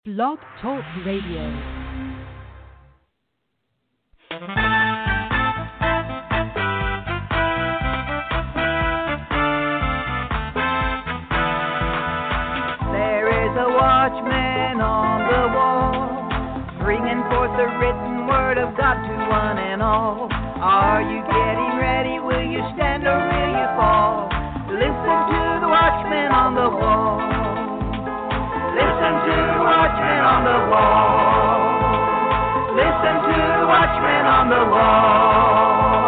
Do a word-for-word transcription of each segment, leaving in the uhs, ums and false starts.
Blog Talk Radio. Watchman on the wall, bringing forth the written word of God to one and all. Are you getting ready? Will you stand or will you fall? Listen to the watchman on the wall. Listen to the watchman on the wall. Listen to the watchman on the wall.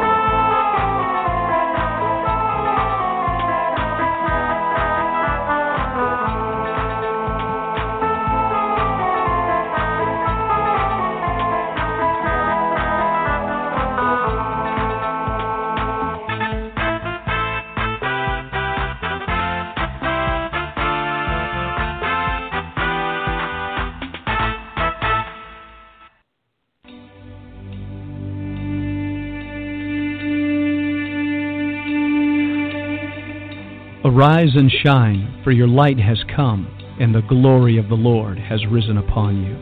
Arise and shine, for your light has come, and the glory of the Lord has risen upon you.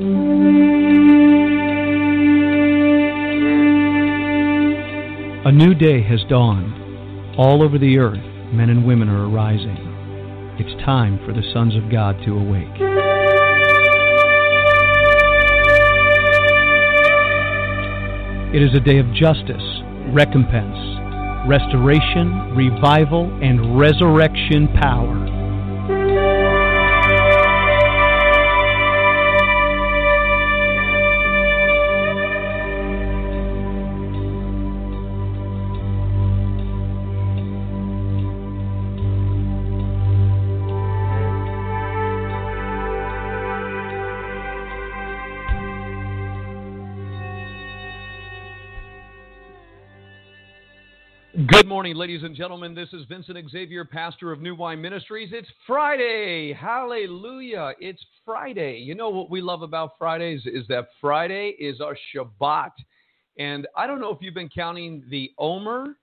A new day has dawned. All over the earth, men and women are arising. It's time for the sons of God to awake. It is a day of justice, recompense, restoration, revival, and resurrection power. Good morning, ladies and gentlemen. This is Vincent Xavier, pastor of New Wine Ministries. It's Friday. Hallelujah. It's Friday. You know what we love about Fridays is that Friday is our Shabbat. And I don't know if you've been counting the Omer.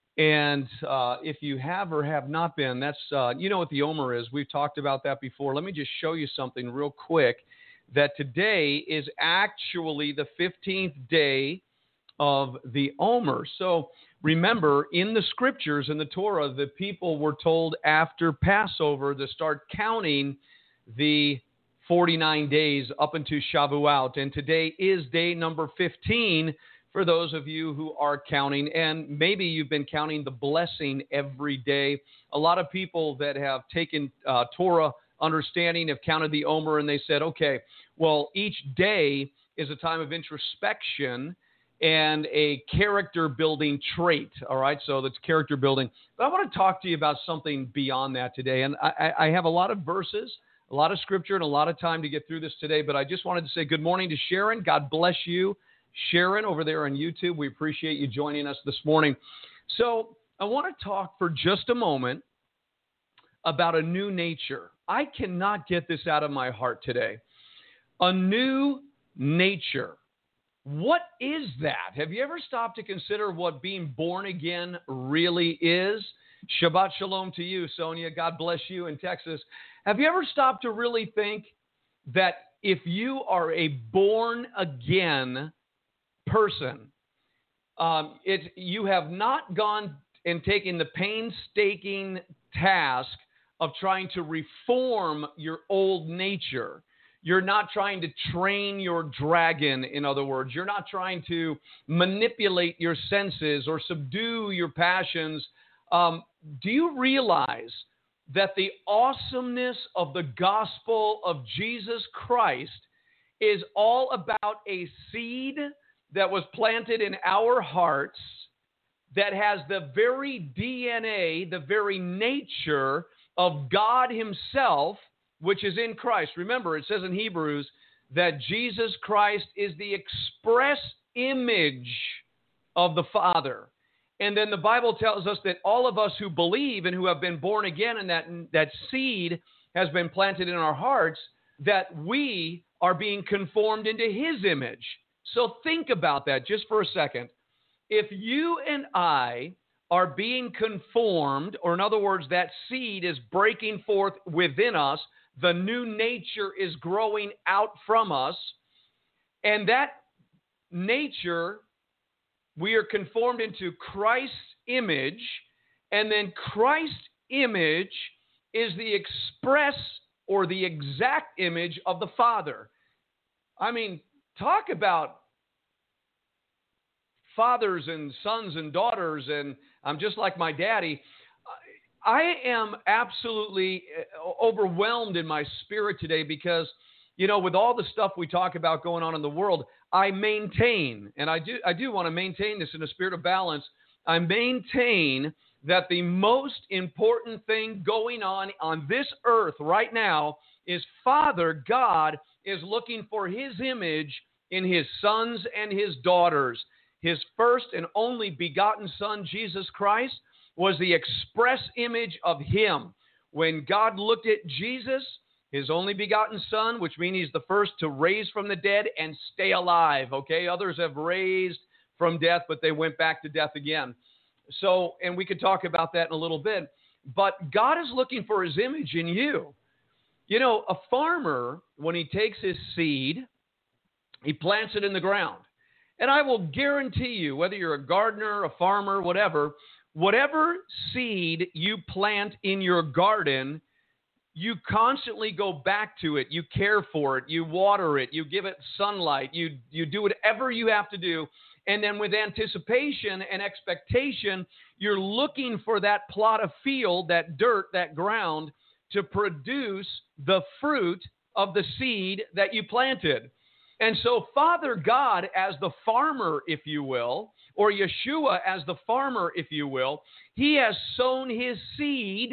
And uh, if you have or have not been, that's, uh, you know what the Omer is. We've talked about that before. Let me just show you something real quick, that today is actually the fifteenth day of the Omer. So remember, in the scriptures, in the Torah, the people were told after Passover to start counting the forty-nine days up into Shavuot. And today is day number fifteen for those of you who are counting. And maybe you've been counting the blessing every day. A lot of people that have taken uh, Torah understanding have counted the Omer, and they said, okay, well, each day is a time of introspection and a character-building trait, all right? So that's character building. But I want to talk to you about something beyond that today. And I, I have a lot of verses, a lot of scripture, and a lot of time to get through this today. But I just wanted to say good morning to Sharon. God bless you, Sharon, over there on YouTube. We appreciate you joining us this morning. So I want to talk for just a moment about a new nature. I cannot get this out of my heart today. A new nature. What is that? Have you ever stopped to consider what being born again really is? Shabbat shalom to you, Sonia. God bless you in Texas. Have you ever stopped to really think that if you are a born again person, um, it, you have not gone and taken the painstaking task of trying to reform your old nature? You're not trying to train your dragon, in other words. You're not trying to manipulate your senses or subdue your passions. Um, do you realize that the awesomeness of the gospel of Jesus Christ is all about a seed that was planted in our hearts that has the very D N A, the very nature of God himself, which is in Christ. Remember, it says in Hebrews that Jesus Christ is the express image of the Father. And then the Bible tells us that all of us who believe and who have been born again and that, that seed has been planted in our hearts, that we are being conformed into his image. So think about that just for a second. If you and I are being conformed, or in other words, that seed is breaking forth within us, The new nature is growing out from us. And that nature, we are conformed into Christ's image. And then Christ's image is the express or the exact image of the Father. I mean, talk about fathers and sons and daughters, and I'm just like my daddy. I am absolutely overwhelmed in my spirit today because, you know, with all the stuff we talk about going on in the world, I maintain, and I do, I do want to maintain this in a spirit of balance. I maintain that the most important thing going on on this earth right now is Father God is looking for his image in his sons and his daughters. His first and only begotten Son, Jesus Christ, was the express image of him. When God looked at Jesus, his only begotten Son, which means he's the first to raise from the dead and stay alive, okay? Others have raised from death, but they went back to death again. So, and we could talk about that in a little bit, but God is looking for his image in you. You know, a farmer, when he takes his seed, he plants it in the ground. And I will guarantee you, whether you're a gardener, a farmer, whatever, whatever seed you plant in your garden, you constantly go back to it. You care for it. You water it. You give it sunlight. You, you do whatever you have to do. And then with anticipation and expectation, you're looking for that plot of field, that dirt, that ground, to produce the fruit of the seed that you planted. And so Father God, as the farmer, if you will, or Yeshua as the farmer, if you will, he has sown his seed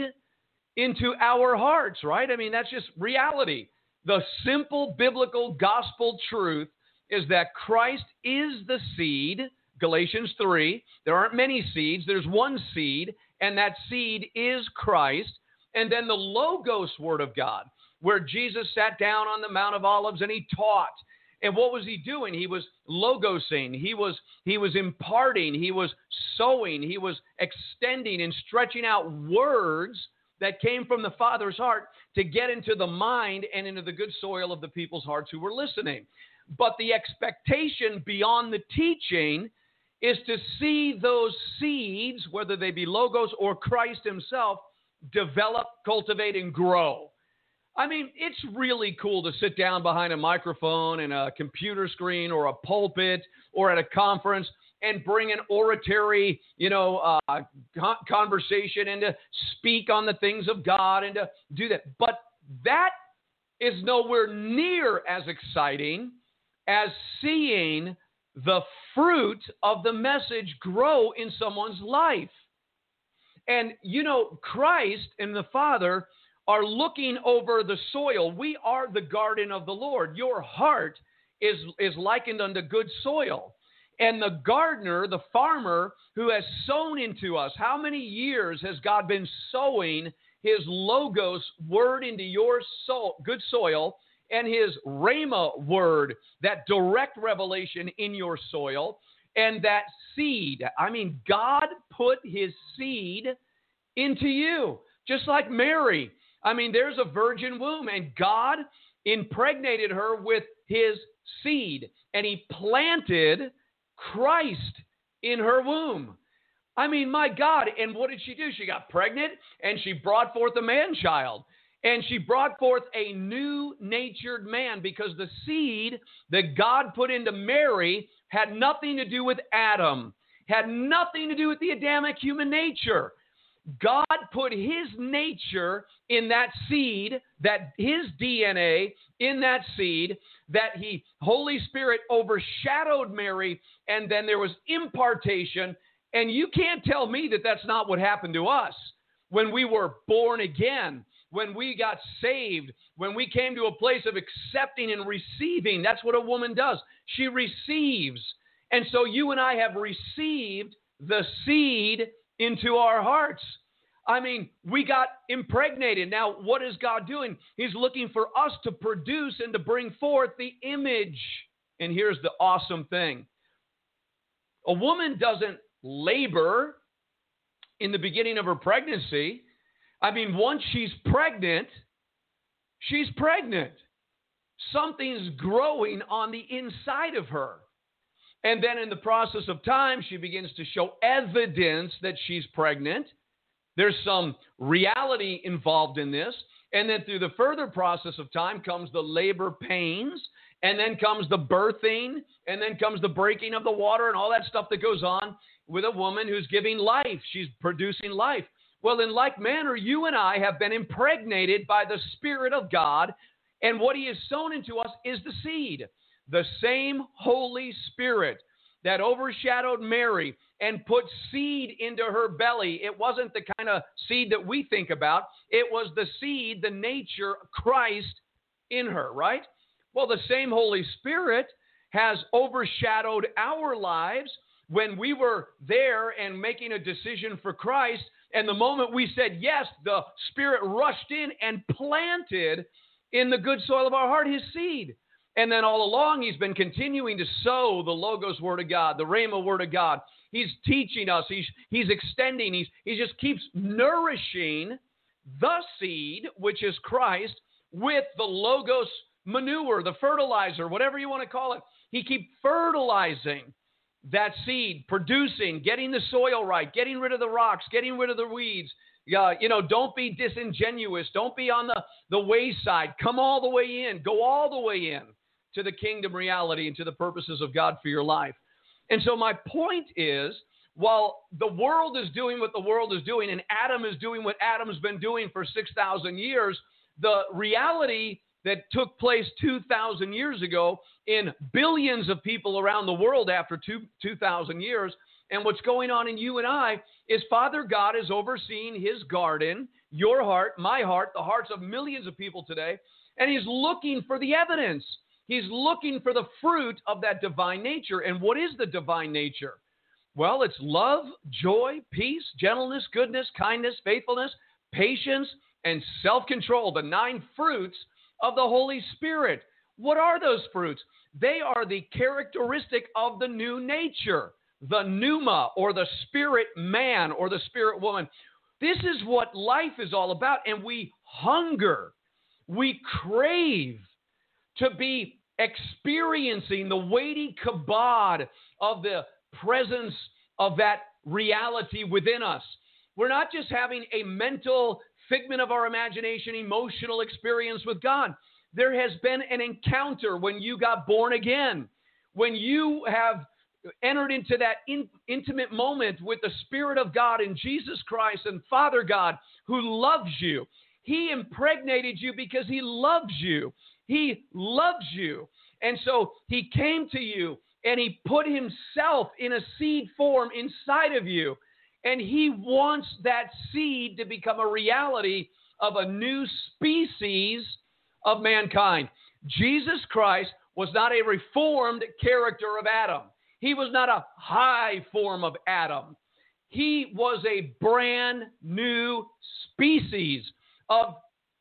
into our hearts, right? I mean, that's just reality. The simple biblical gospel truth is that Christ is the seed, Galatians three. There aren't many seeds. There's one seed, and that seed is Christ. And then the Logos Word of God, where Jesus sat down on the Mount of Olives and he taught. And what was he doing? He was logosing. He was, he was imparting. He was sowing. He was extending and stretching out words that came from the Father's heart to get into the mind and into the good soil of the people's hearts who were listening. But the expectation beyond the teaching is to see those seeds, whether they be Logos or Christ himself, develop, cultivate, and grow. I mean, it's really cool to sit down behind a microphone and a computer screen or a pulpit or at a conference and bring an oratory, you know, uh, conversation and to speak on the things of God and to do that. But that is nowhere near as exciting as seeing the fruit of the message grow in someone's life. And, you know, Christ and the Father are looking over the soil. We are the garden of the Lord. Your heart is, is likened unto good soil. And the gardener, the farmer who has sown into us, how many years has God been sowing his Logos word into your soul, good soil, and his Rhema word, that direct revelation in your soil, and that seed? I mean, God put his seed into you, just like Mary. I mean, there's a virgin womb, and God impregnated her with his seed, and he planted Christ in her womb. I mean, my God, and what did she do? She got pregnant, and she brought forth a man-child, and she brought forth a new-natured man, because the seed that God put into Mary had nothing to do with Adam, had nothing to do with the Adamic human nature. God put his nature in that seed, that his D N A in that seed, that he, Holy Spirit overshadowed Mary, and then there was impartation. And you can't tell me that that's not what happened to us when we were born again, when we got saved, when we came to a place of accepting and receiving. That's what a woman does. She receives. And so you and I have received the seed into our hearts. I mean, we got impregnated. Now, what is God doing? He's looking for us to produce and to bring forth the image. And here's the awesome thing. A woman doesn't labor in the beginning of her pregnancy. I mean, once she's pregnant, She's pregnant. Something's growing on the inside of her. And then in the process of time, she begins to show evidence that she's pregnant. There's some reality involved in this. And then through the further process of time comes the labor pains, and then comes the birthing, and then comes the breaking of the water and all that stuff that goes on with a woman who's giving life. She's producing life. Well, in like manner, you and I have been impregnated by the Spirit of God, and what he has sown into us is the seed. The same Holy Spirit that overshadowed Mary and put seed into her belly. It wasn't the kind of seed that we think about. It was the seed, the nature, Christ in her, right? Well, the same Holy Spirit has overshadowed our lives when we were there and making a decision for Christ. And the moment we said yes, the Spirit rushed in and planted in the good soil of our heart his seed. And then all along, he's been continuing to sow the Logos Word of God, the Rhema Word of God. He's teaching us. He's, he's extending. He's, he just keeps nourishing the seed, which is Christ, with the Logos manure, the fertilizer, whatever you want to call it. He keeps fertilizing that seed, producing, getting the soil right, getting rid of the rocks, getting rid of the weeds. Uh, you know, don't be disingenuous. Don't be on the, the wayside. Come all the way in. Go all the way in to the kingdom reality and to the purposes of God for your life. And so my point is, while the world is doing what the world is doing and Adam is doing what Adam's been doing for six thousand years, the reality that took place two thousand years ago in billions of people around the world after two, 2,000 years, and what's going on in you and I is Father God is overseeing his garden, your heart, my heart, the hearts of millions of people today, and he's looking for the evidence. He's looking for the fruit of that divine nature. And what is the divine nature? Well, it's love, joy, peace, gentleness, goodness, kindness, faithfulness, patience, and self-control, the nine fruits of the Holy Spirit. What are those fruits? They are the characteristic of the new nature, the pneuma, or the spirit man, or the spirit woman. This is what life is all about, and we hunger, we crave to be experiencing the weighty kabod of the presence of that reality within us. We're not just having a mental figment of our imagination, emotional experience with God. There has been an encounter when you got born again, when you have entered into that in, intimate moment with the Spirit of God and Jesus Christ and Father God who loves you. He impregnated you because he loves you. He loves you. And so he came to you and he put himself in a seed form inside of you. And he wants that seed to become a reality of a new species of mankind. Jesus Christ was not a reformed character of Adam. He was not a high form of Adam. He was a brand new species of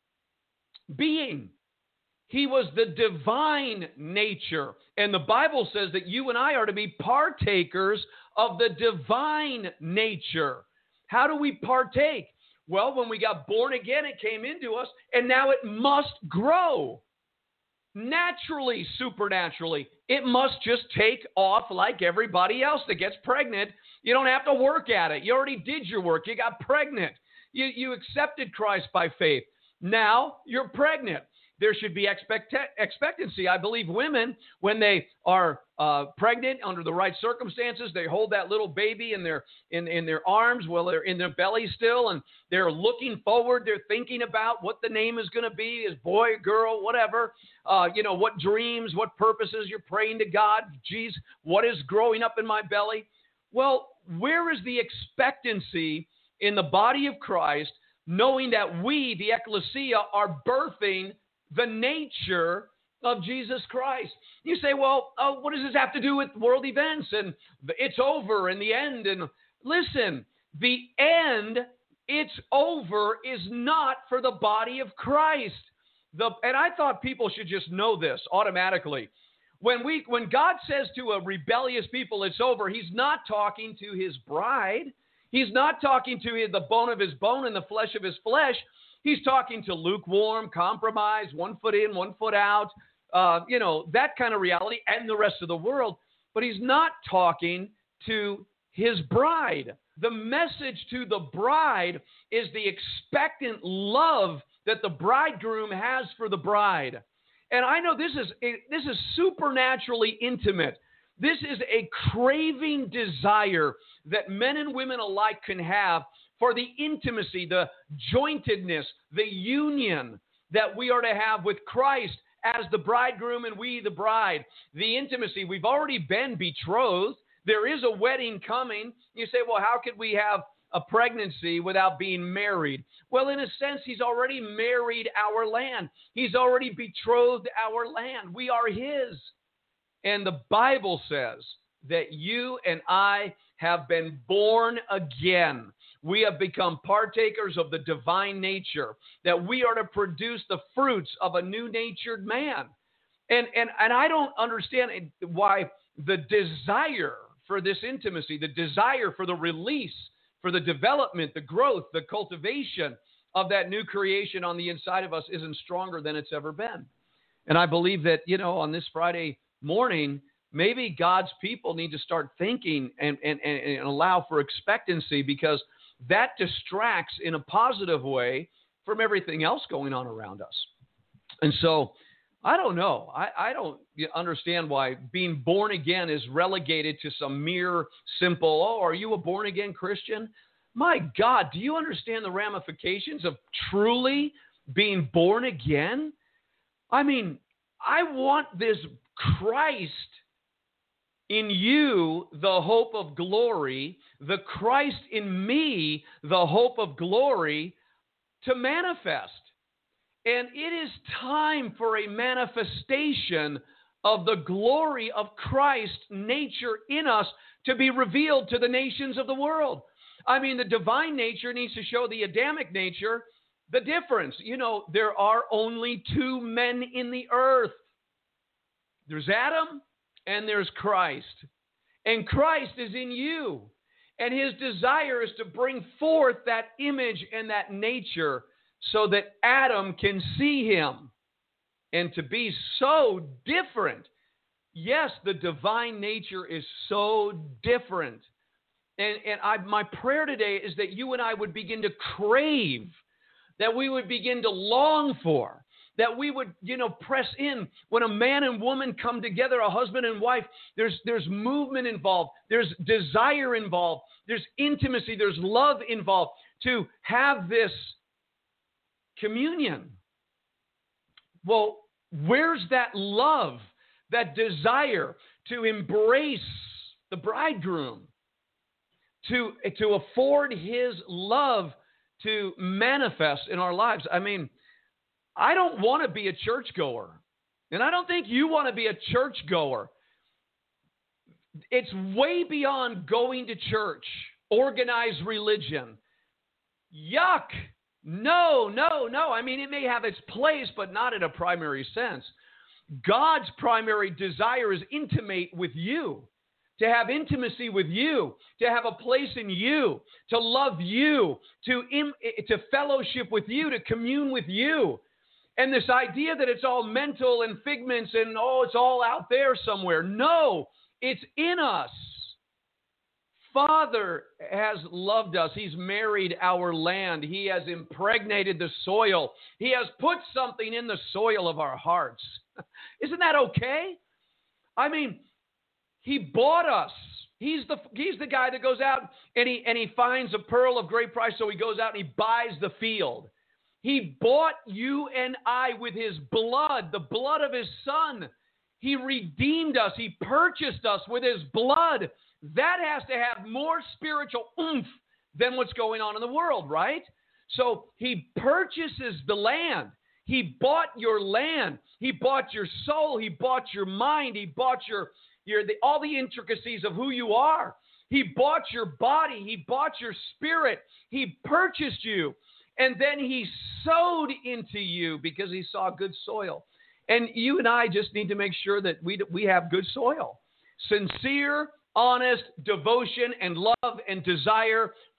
being. He was the divine nature. And the Bible says that you and I are to be partakers of the divine nature. How do we partake? Well, when we got born again, it came into us, and now it must grow. Naturally, supernaturally. It must just take off like everybody else that gets pregnant. You don't have to work at it. You already did your work. You got pregnant. You, you accepted Christ by faith. Now you're pregnant. There should be expect- expectancy. I believe women, when they are uh, pregnant under the right circumstances, they hold that little baby in their in, in their arms while they're in their belly still, and they're looking forward. They're thinking about what the name is going to be, is boy, girl, whatever. Uh, you know, what dreams, what purposes you're praying to God. Geez, what is growing up in my belly? Well, where is the expectancy in the body of Christ, knowing that we, the ecclesia, are birthing the nature of Jesus Christ? You say, well, uh, what does this have to do with world events and it's over and the end? And listen, the end, it's over, is not for the body of Christ. The, and I thought people should just know this automatically. When we, when God says to a rebellious people, it's over, he's not talking to his bride. He's not talking to the bone of his bone and the flesh of his flesh. He's talking to lukewarm, compromise, one foot in, one foot out, uh, you know, that kind of reality and the rest of the world. But he's not talking to his bride. The message to the bride is the expectant love that the bridegroom has for the bride. And I know this is this is supernaturally intimate. This is a craving desire that men and women alike can have for the intimacy, the jointedness, the union that we are to have with Christ as the bridegroom and we the bride. The intimacy, we've already been betrothed. There is a wedding coming. You say, well, how could we have a pregnancy without being married? Well, in a sense, he's already married our land. He's already betrothed our land. We are his. And the Bible says that you and I have been born again. We have become partakers of the divine nature, that we are to produce the fruits of a new-natured man. And, and, and I don't understand why the desire for this intimacy, the desire for the release, for the development, the growth, the cultivation of that new creation on the inside of us isn't stronger than it's ever been. And I believe that, you know, on this Friday morning, maybe God's people need to start thinking and, and, and allow for expectancy, because that distracts in a positive way from everything else going on around us. And so I don't know. I, I don't understand why being born again is relegated to some mere simple, oh, are you a born again Christian? My God, do you understand the ramifications of truly being born again? I mean, I want this Christ in you, the hope of glory, the Christ in me, the hope of glory, to manifest. And it is time for a manifestation of the glory of Christ's nature in us to be revealed to the nations of the world. I mean, the divine nature needs to show the Adamic nature the difference. You know, there are only two men in the earth. There's Adam and there's Christ. And Christ is in you. And his desire is to bring forth that image and that nature so that Adam can see him and to be so different. Yes, the divine nature is so different. And, and I, my prayer today is that you and I would begin to crave, that we would begin to long for, that we would, you know, press in. When a man and woman come together, a husband and wife, there's, there's movement involved. There's desire involved. There's intimacy. There's love involved to have this communion. Well, where's that love, that desire to embrace the bridegroom, to, to afford his love to manifest in our lives? I mean, I don't want to be a churchgoer, and I don't think you want to be a churchgoer. It's way beyond going to church, organized religion. Yuck. No, no, no. I mean, it may have its place, but not in a primary sense. God's primary desire is intimate with you, to have intimacy with you, to have a place in you, to love you, to, im- to fellowship with you, to commune with you. And this idea that it's all mental and figments and, oh, it's all out there somewhere. No, it's in us. Father has loved us. He's married our land. He has impregnated the soil. He has put something in the soil of our hearts. Isn't that okay? I mean, he bought us. He's the he's the guy that goes out and he and he finds a pearl of great price, so he goes out and he buys the field. He bought you and I with his blood, the blood of his son. He redeemed us. He purchased us with his blood. That has to have more spiritual oomph than what's going on in the world, right? So he purchases the land. He bought your land. He bought your soul. He bought your mind. He bought your, your the, all the intricacies of who you are. He bought your body. He bought your spirit. He purchased you. And then he sowed into you because he saw good soil. And you and I just need to make sure that we we have good soil. Sincere, honest devotion and love and desire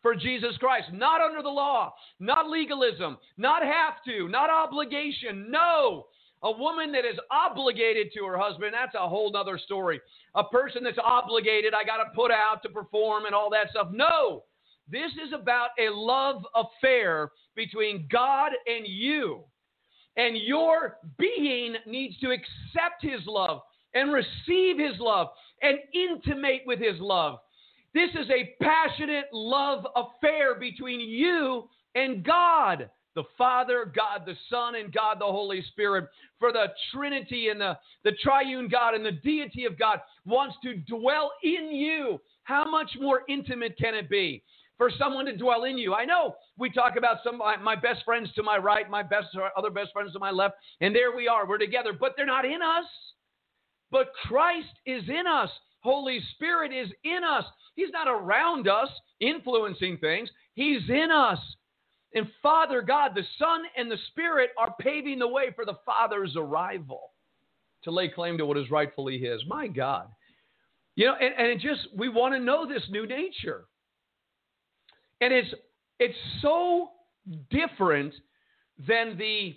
for Jesus Christ. Not under the law, not legalism, not have to, not obligation. No. A woman that is obligated to her husband, that's a whole other story. A person that's obligated, I got to put out to perform and all that stuff. No. This is about a love affair between God and you. And your being needs to accept his love and receive his love and intimate with his love. This is a passionate love affair between you and God, the Father, God the Son, and God the Holy Spirit. For the Trinity and the, the triune God and the deity of God wants to dwell in you. How much more intimate can it be for someone to dwell in you? I know we talk about some my, my best friends to my right, my best other best friends to my left, and there we are, we're together, but they're not in us. But Christ is in us. Holy Spirit is in us. He's not around us influencing things. He's in us. And Father God, the Son, and the Spirit are paving the way for the Father's arrival to lay claim to what is rightfully his. My God. You know, and, and it just, we want to know this new nature. And it's it's so different than the,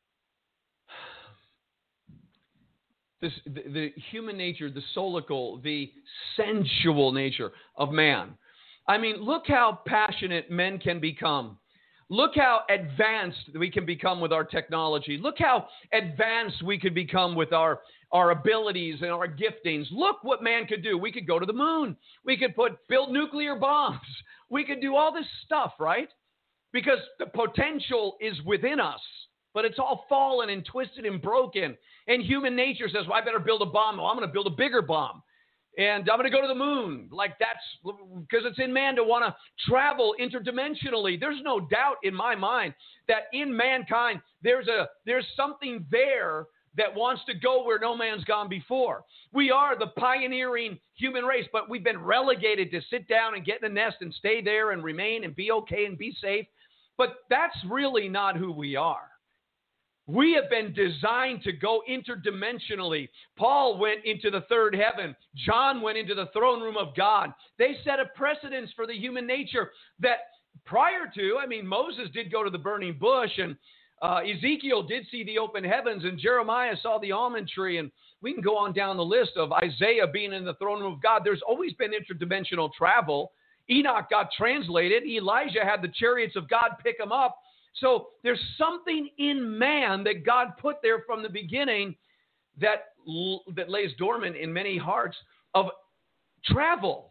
this, the, the human nature, the soulical, the sensual nature of man. I mean, look how passionate men can become. Look how advanced we can become with our technology. Look how advanced we could become with our, our abilities and our giftings. Look what man could do. We could go to the moon. We could put build nuclear bombs. We could do all this stuff, right? Because the potential is within us, but it's all fallen and twisted and broken. And human nature says, well, I better build a bomb. Well, I'm going to build a bigger bomb. And I'm going to go to the moon. Like that's because it's in man to want to travel interdimensionally. There's no doubt in my mind that in mankind, there's a there's something there that wants to go where no man's gone before. We are the pioneering human race, but we've been relegated to sit down and get in a nest and stay there and remain and be okay and be safe. But that's really not who we are. We have been designed to go interdimensionally. Paul went into the third heaven. John went into the throne room of God. They set a precedence for the human nature that prior to, I mean, Moses did go to the burning bush, and uh, Ezekiel did see the open heavens, and Jeremiah saw the almond tree, and we can go on down the list of Isaiah being in the throne room of God. There's always been interdimensional travel. Enoch got translated. Elijah had the chariots of God pick him up. So there's something in man that God put there from the beginning that, that lays dormant in many hearts of travel,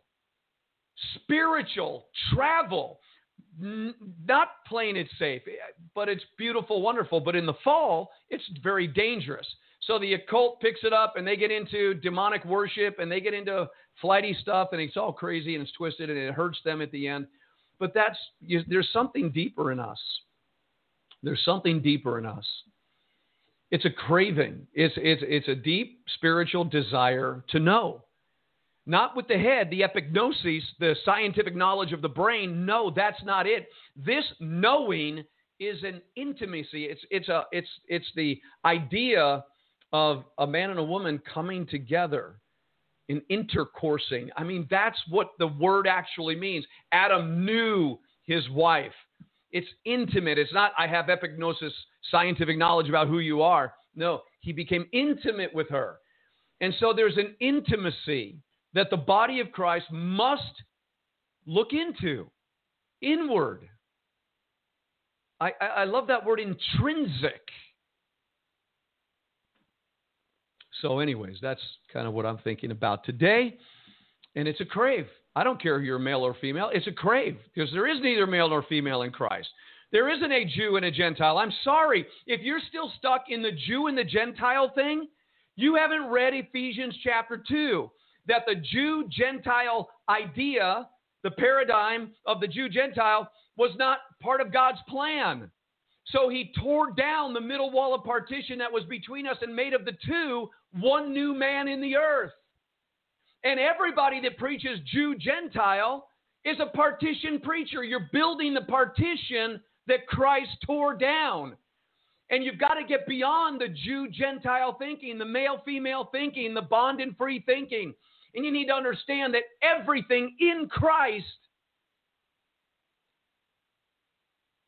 spiritual travel, N- not playing it safe, but it's beautiful, wonderful. But in the fall, it's very dangerous. So the occult picks it up and they get into demonic worship and they get into flighty stuff and it's all crazy and it's twisted and it hurts them at the end. But that's, you, there's something deeper in us. There's something deeper in us. It's a craving. It's, it's, it's a deep spiritual desire to know. Not with the head, the epignosis, the scientific knowledge of the brain. No, that's not it. This knowing is an intimacy. It's, it's, a, it's, it's the idea of a man and a woman coming together in intercoursing. I mean, that's what the word actually means. Adam knew his wife. It's intimate. It's not, I have epignosis, scientific knowledge about who you are. No, he became intimate with her. And so there's an intimacy that the body of Christ must look into, inward. I, I, I love that word, intrinsic. So anyways, that's kind of what I'm thinking about today. And it's a crave. I don't care if you're male or female. It's a crave because there is neither male nor female in Christ. There isn't a Jew and a Gentile. I'm sorry. If you're still stuck in the Jew and the Gentile thing, you haven't read Ephesians chapter two, that the Jew-Gentile idea, the paradigm of the Jew-Gentile, was not part of God's plan. So he tore down the middle wall of partition that was between us and made of the two one new man in the earth. And everybody that preaches Jew-Gentile is a partition preacher. You're building the partition that Christ tore down. And you've got to get beyond the Jew-Gentile thinking, the male-female thinking, the bond and free thinking. And you need to understand that everything in Christ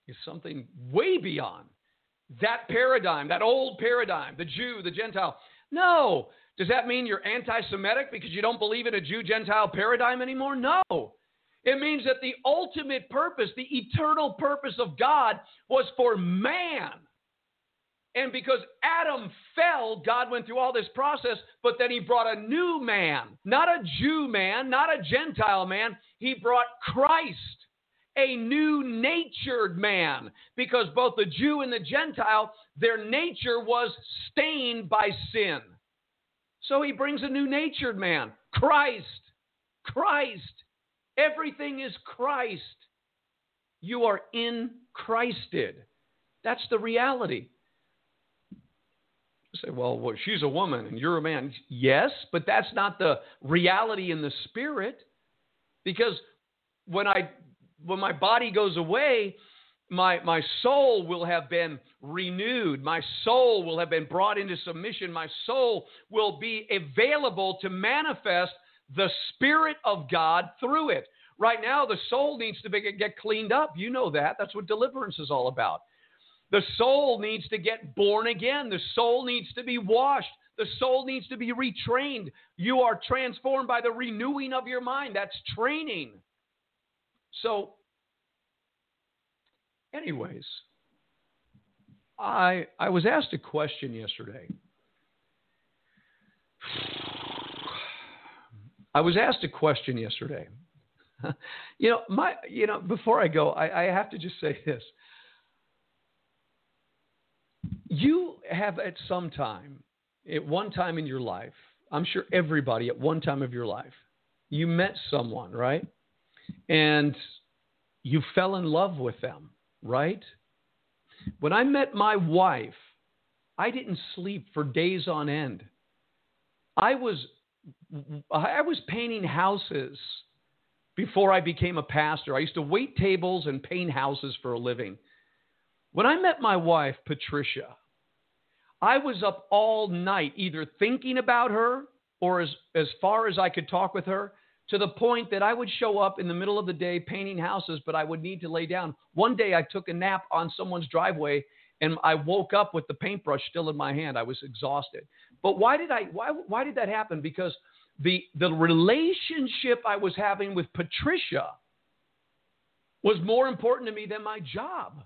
is something way beyond that paradigm, that old paradigm, the Jew, the Gentile. No. Does that mean you're anti-Semitic because you don't believe in a Jew-Gentile paradigm anymore? No. It means that the ultimate purpose, the eternal purpose of God was for man. And because Adam fell, God went through all this process, but then he brought a new man, not a Jew man, not a Gentile man. He brought Christ, a new natured man, because both the Jew and the Gentile, their nature was stained by sin. So he brings a new natured man, Christ, Christ. Everything is Christ. You are in Christed. That's the reality. You say, well, well, she's a woman and you're a man. Yes, but that's not the reality in the spirit. Because when I, when my body goes away, my, my soul will have been renewed. My soul will have been brought into submission. My soul will be available to manifest the Spirit of God through it. Right now, the soul needs to be, get cleaned up. You know that. That's what deliverance is all about. The soul needs to get born again. The soul needs to be washed. The soul needs to be retrained. You are transformed by the renewing of your mind. That's training. So, anyways, I I was asked a question yesterday. I was asked a question yesterday. You know, my you know, before I go, I, I have to just say this. You have at some time, at one time in your life, I'm sure everybody at one time of your life, you met someone, right? And you fell in love with them, right? When I met my wife, I didn't sleep for days on end. I was, I was painting houses before I became a pastor. I used to wait tables and paint houses for a living. When I met my wife, Patricia, I was up all night either thinking about her or as, as far as I could talk with her, to the point that I would show up in the middle of the day painting houses, but I would need to lay down. One day I took a nap on someone's driveway and I woke up with the paintbrush still in my hand. I was exhausted. But why did I, why, why did that happen? Because the, the relationship I was having with Patricia was more important to me than my job.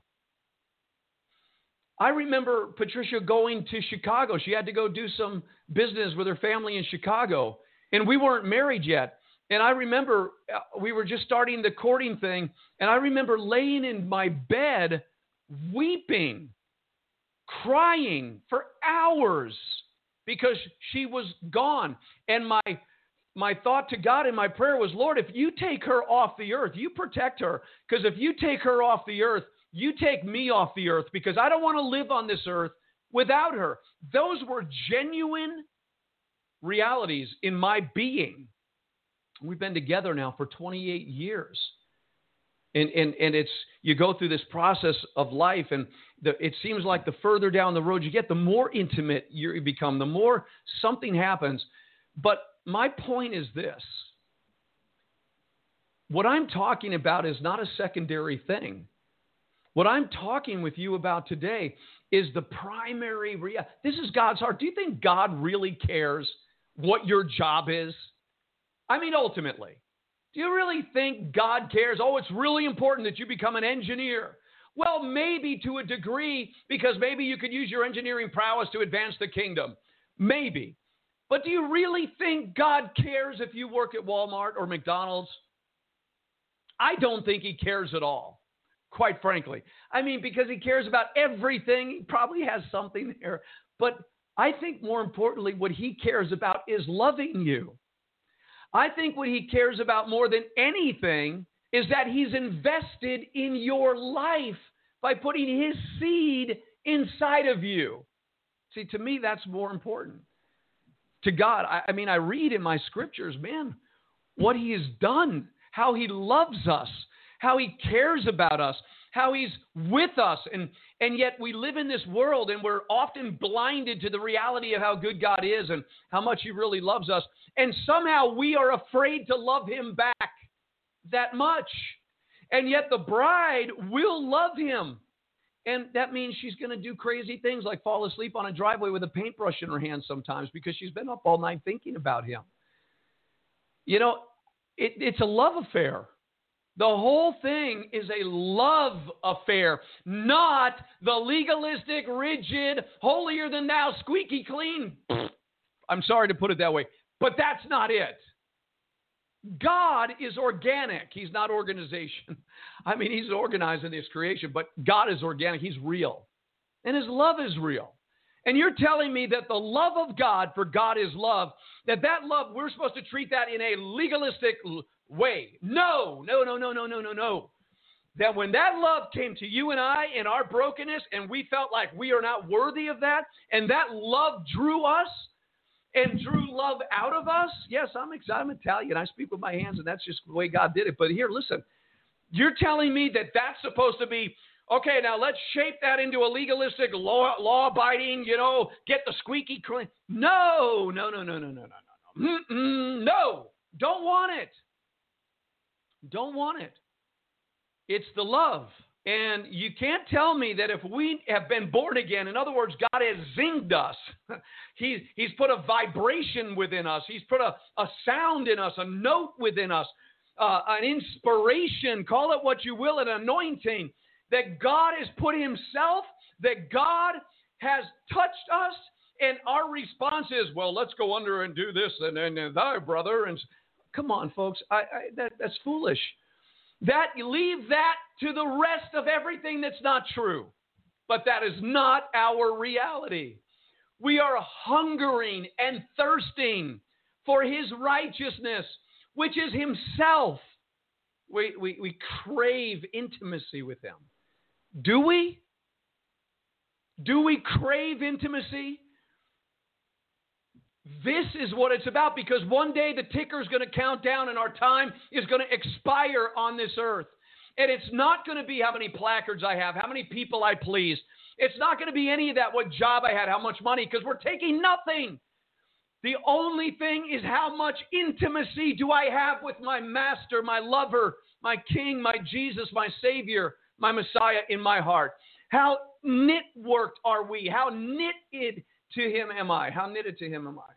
I remember Patricia going to Chicago. She had to go do some business with her family in Chicago, and we weren't married yet. And I remember we were just starting the courting thing, and I remember laying in my bed, weeping, crying for hours because she was gone. And my my thought to God in my prayer was, Lord, if you take her off the earth, you protect her, because if you take her off the earth, you take me off the earth, because I don't want to live on this earth without her. Those were genuine realities in my being. We've been together now for twenty-eight years. And, and, and it's, you go through this process of life, and the, it seems like the further down the road you get, the more intimate you become, the more something happens. But my point is this. What I'm talking about is not a secondary thing. What I'm talking with you about today is the primary reality. This is God's heart. Do you think God really cares what your job is? I mean, ultimately, do you really think God cares? Oh, it's really important that you become an engineer. Well, maybe to a degree, because maybe you could use your engineering prowess to advance the kingdom. Maybe. But do you really think God cares if you work at Walmart or McDonald's? I don't think he cares at all, quite frankly. I mean, because he cares about everything. He probably has something there. But I think more importantly, what he cares about is loving you. I think what he cares about more than anything is that he's invested in your life by putting his seed inside of you. See, to me, that's more important. To God, I, I mean, I read in my scriptures, man, what he has done, how he loves us, how he cares about us, how he's with us. And, and yet we live in this world and we're often blinded to the reality of how good God is and how much he really loves us. And somehow we are afraid to love him back that much. And yet the bride will love him. And that means she's going to do crazy things like fall asleep on a driveway with a paintbrush in her hand sometimes because she's been up all night thinking about him. You know, it, it's a love affair. The whole thing is a love affair, not the legalistic, rigid, holier than thou, squeaky clean. I'm sorry to put it that way, but that's not it. God is organic. He's not organization. I mean, he's organizing his creation, but God is organic. He's real. And his love is real. And you're telling me that the love of God, for God is love, that that love, we're supposed to treat that in a legalistic way. No, no, no, no, no, no, no, no. That when that love came to you and I in our brokenness and we felt like we are not worthy of that, and that love drew us, and drew love out of us. Yes, I'm excited. I'm Italian. I speak with my hands, and that's just the way God did it. But here, listen. You're telling me that that's supposed to be, okay, now let's shape that into a legalistic, law, law-abiding, you know, get the squeaky clean. No, no, no, no, no, no, no, no. Mm-mm, no, don't want it. Don't want it. It's the love. And you can't tell me that if we have been born again, in other words, God has zinged us. He's, he's put a vibration within us. He's put a, a sound in us, a note within us, uh, an inspiration, call it what you will, an anointing, that God has put himself, that God has touched us, and our response is, well, let's go under and do this, and then and, and thy brother. And come on, folks, I, I, that, that's foolish. That leave that to the rest of everything that's not true. But that is not our reality. We are hungering and thirsting for his righteousness, which is himself. We, we, we crave intimacy with him. Do we? Do we crave intimacy? This is what it's about, because one day the ticker is going to count down and our time is going to expire on this earth. And it's not going to be how many placards I have, how many people I please. It's not going to be any of that, what job I had, how much money, because we're taking nothing. The only thing is how much intimacy do I have with my master, my lover, my king, my Jesus, my savior, my Messiah in my heart. How knit-worked are we? How knitted to him am I? How knitted to him am I?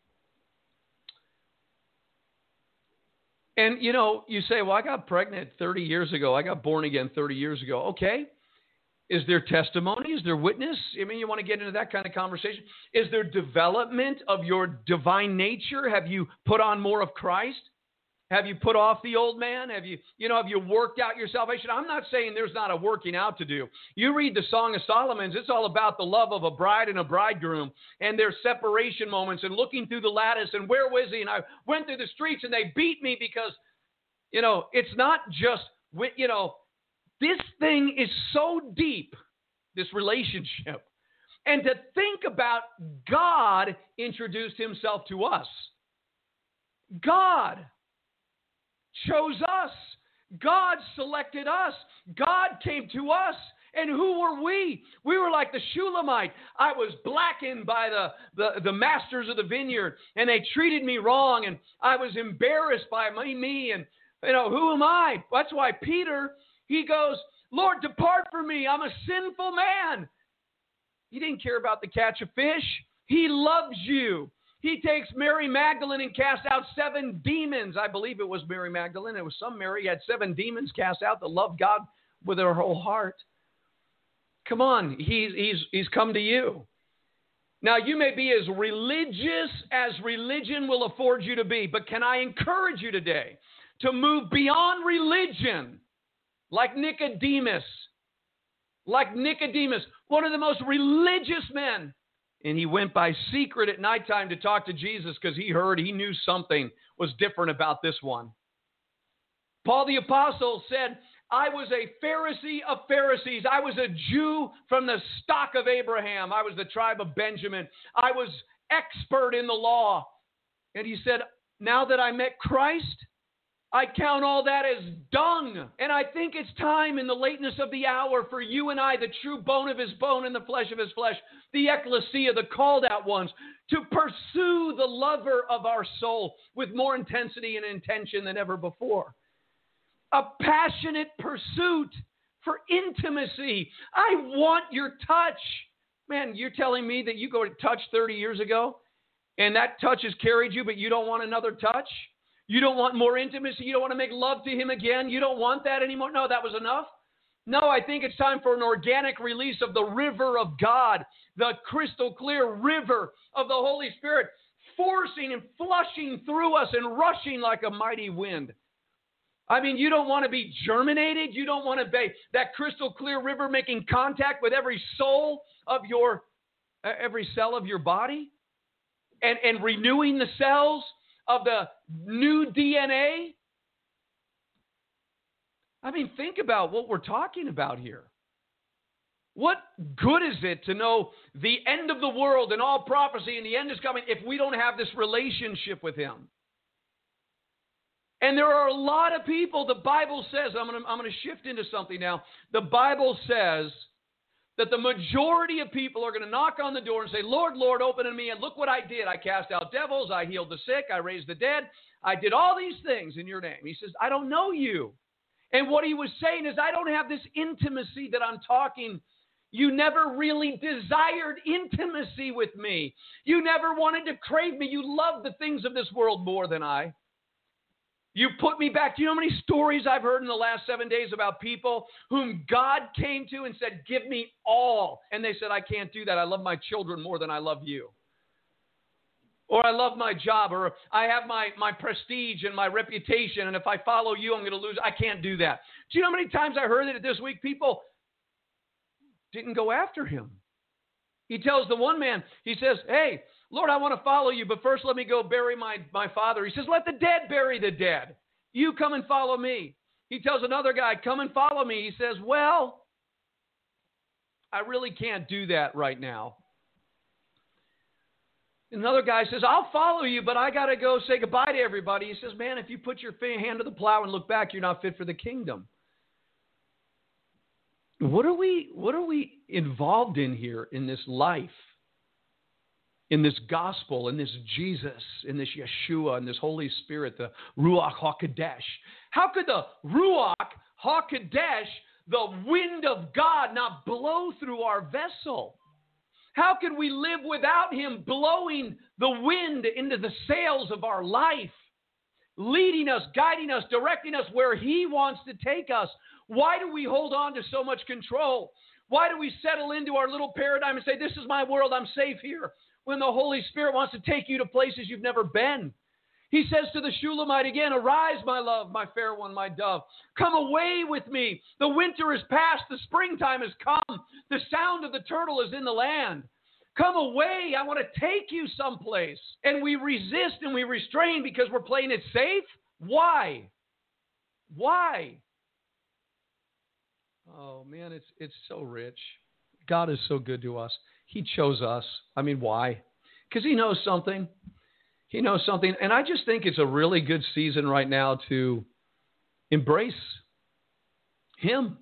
And, you know, you say, well, I got pregnant thirty years ago. I got born again thirty years ago. Okay. Is there testimony? Is there witness? I mean, you want to get into that kind of conversation. Is there development of your divine nature? Have you put on more of Christ? Have you put off the old man? Have you, you know, have you worked out your salvation? I'm not saying there's not a working out to do. You read the Song of Solomon, it's all about the love of a bride and a bridegroom and their separation moments and looking through the lattice and where was he? And I went through the streets and they beat me because, you know, it's not just, you know, this thing is so deep, this relationship. And to think about God introduced himself to us. God chose us. God selected us. God came to us. And who were we? We were like the Shulamite. I was blackened by the, the, the masters of the vineyard, and they treated me wrong, and I was embarrassed by me, me. And, you know, who am I? That's why Peter, he goes, Lord, depart from me. I'm a sinful man. He didn't care about the catch of fish. He loves you. He takes Mary Magdalene and casts out seven demons. I believe it was Mary Magdalene. It was some Mary had seven demons cast out that loved God with her whole heart. Come on, he's, he's, he's come to you. Now, you may be as religious as religion will afford you to be, but can I encourage you today to move beyond religion like Nicodemus? Like Nicodemus, one of the most religious men. And he went by secret at nighttime to talk to Jesus because he heard, he knew something was different about this one. Paul the Apostle said, I was a Pharisee of Pharisees. I was a Jew from the stock of Abraham. I was the tribe of Benjamin. I was expert in the law. And he said, now that I met Christ, I count all that as dung. And I think it's time in the lateness of the hour for you and I, the true bone of his bone and the flesh of his flesh, the ecclesia, the called out ones, to pursue the lover of our soul with more intensity and intention than ever before. a passionate pursuit for intimacy. I want your touch. Man, you're telling me that you go to touch thirty years ago and that touch has carried you, but you don't want another touch? You don't want more intimacy? You don't want to make love to him again? You don't want that anymore? No, that was enough? No, I think it's time for an organic release of the river of God, the crystal clear river of the Holy Spirit, forcing and flushing through us and rushing like a mighty wind. I mean, you don't want to be germinated. You don't want to be that crystal clear river making contact with every soul of your, uh, every cell of your body and, and renewing the cells of the new D N A. I mean, think about what we're talking about here. What good is it to know the end of the world and all prophecy and the end is coming if we don't have this relationship with him? And there are a lot of people, the Bible says, I'm going to I'm going to shift into something now. The Bible says that the majority of people are going to knock on the door and say, Lord, Lord, open to me, and look what I did. I cast out devils, I healed the sick, I raised the dead, I did all these things in your name. He says, I don't know you. And what he was saying is, I don't have this intimacy that I'm talking. You never really desired intimacy with me. You never wanted to crave me. You loved the things of this world more than I. You put me back. Do you know how many stories I've heard in the last seven days about people whom God came to and said, give me all. And they said, I can't do that. I love my children more than I love you. Or I love my job, or I have my, my prestige and my reputation, and if I follow you, I'm going to lose. I can't do that. Do you know how many times I heard it this week? People didn't go after him. He tells the one man, he says, hey, Lord, I want to follow you, but first let me go bury my, my father. He says, let the dead bury the dead. You come and follow me. He tells another guy, come and follow me. He says, well, I really can't do that right now. Another guy says, I'll follow you, but I got to go say goodbye to everybody. He says, man, if you put your hand to the plow and look back, you're not fit for the kingdom. What are we, what are we involved in here in this life, in this gospel, in this Jesus, in this Yeshua, in this Holy Spirit, the Ruach HaKodesh? How could the Ruach HaKodesh, the wind of God, not blow through our vessel? How can we live without him blowing the wind into the sails of our life, leading us, guiding us, directing us where he wants to take us? Why do we hold on to so much control? Why do we settle into our little paradigm and say, this is my world, I'm safe here, when the Holy Spirit wants to take you to places you've never been? He says to the Shulamite again, arise, my love, my fair one, my dove. Come away with me. The winter is past. The springtime has come. The sound of the turtle is in the land. Come away. I want to take you someplace. And we resist and we restrain because we're playing it safe. Why? Why? Oh, man, it's it's so rich. God is so good to us. He chose us. I mean, why? Because he knows something. He knows something. And I just think it's a really good season right now to embrace him.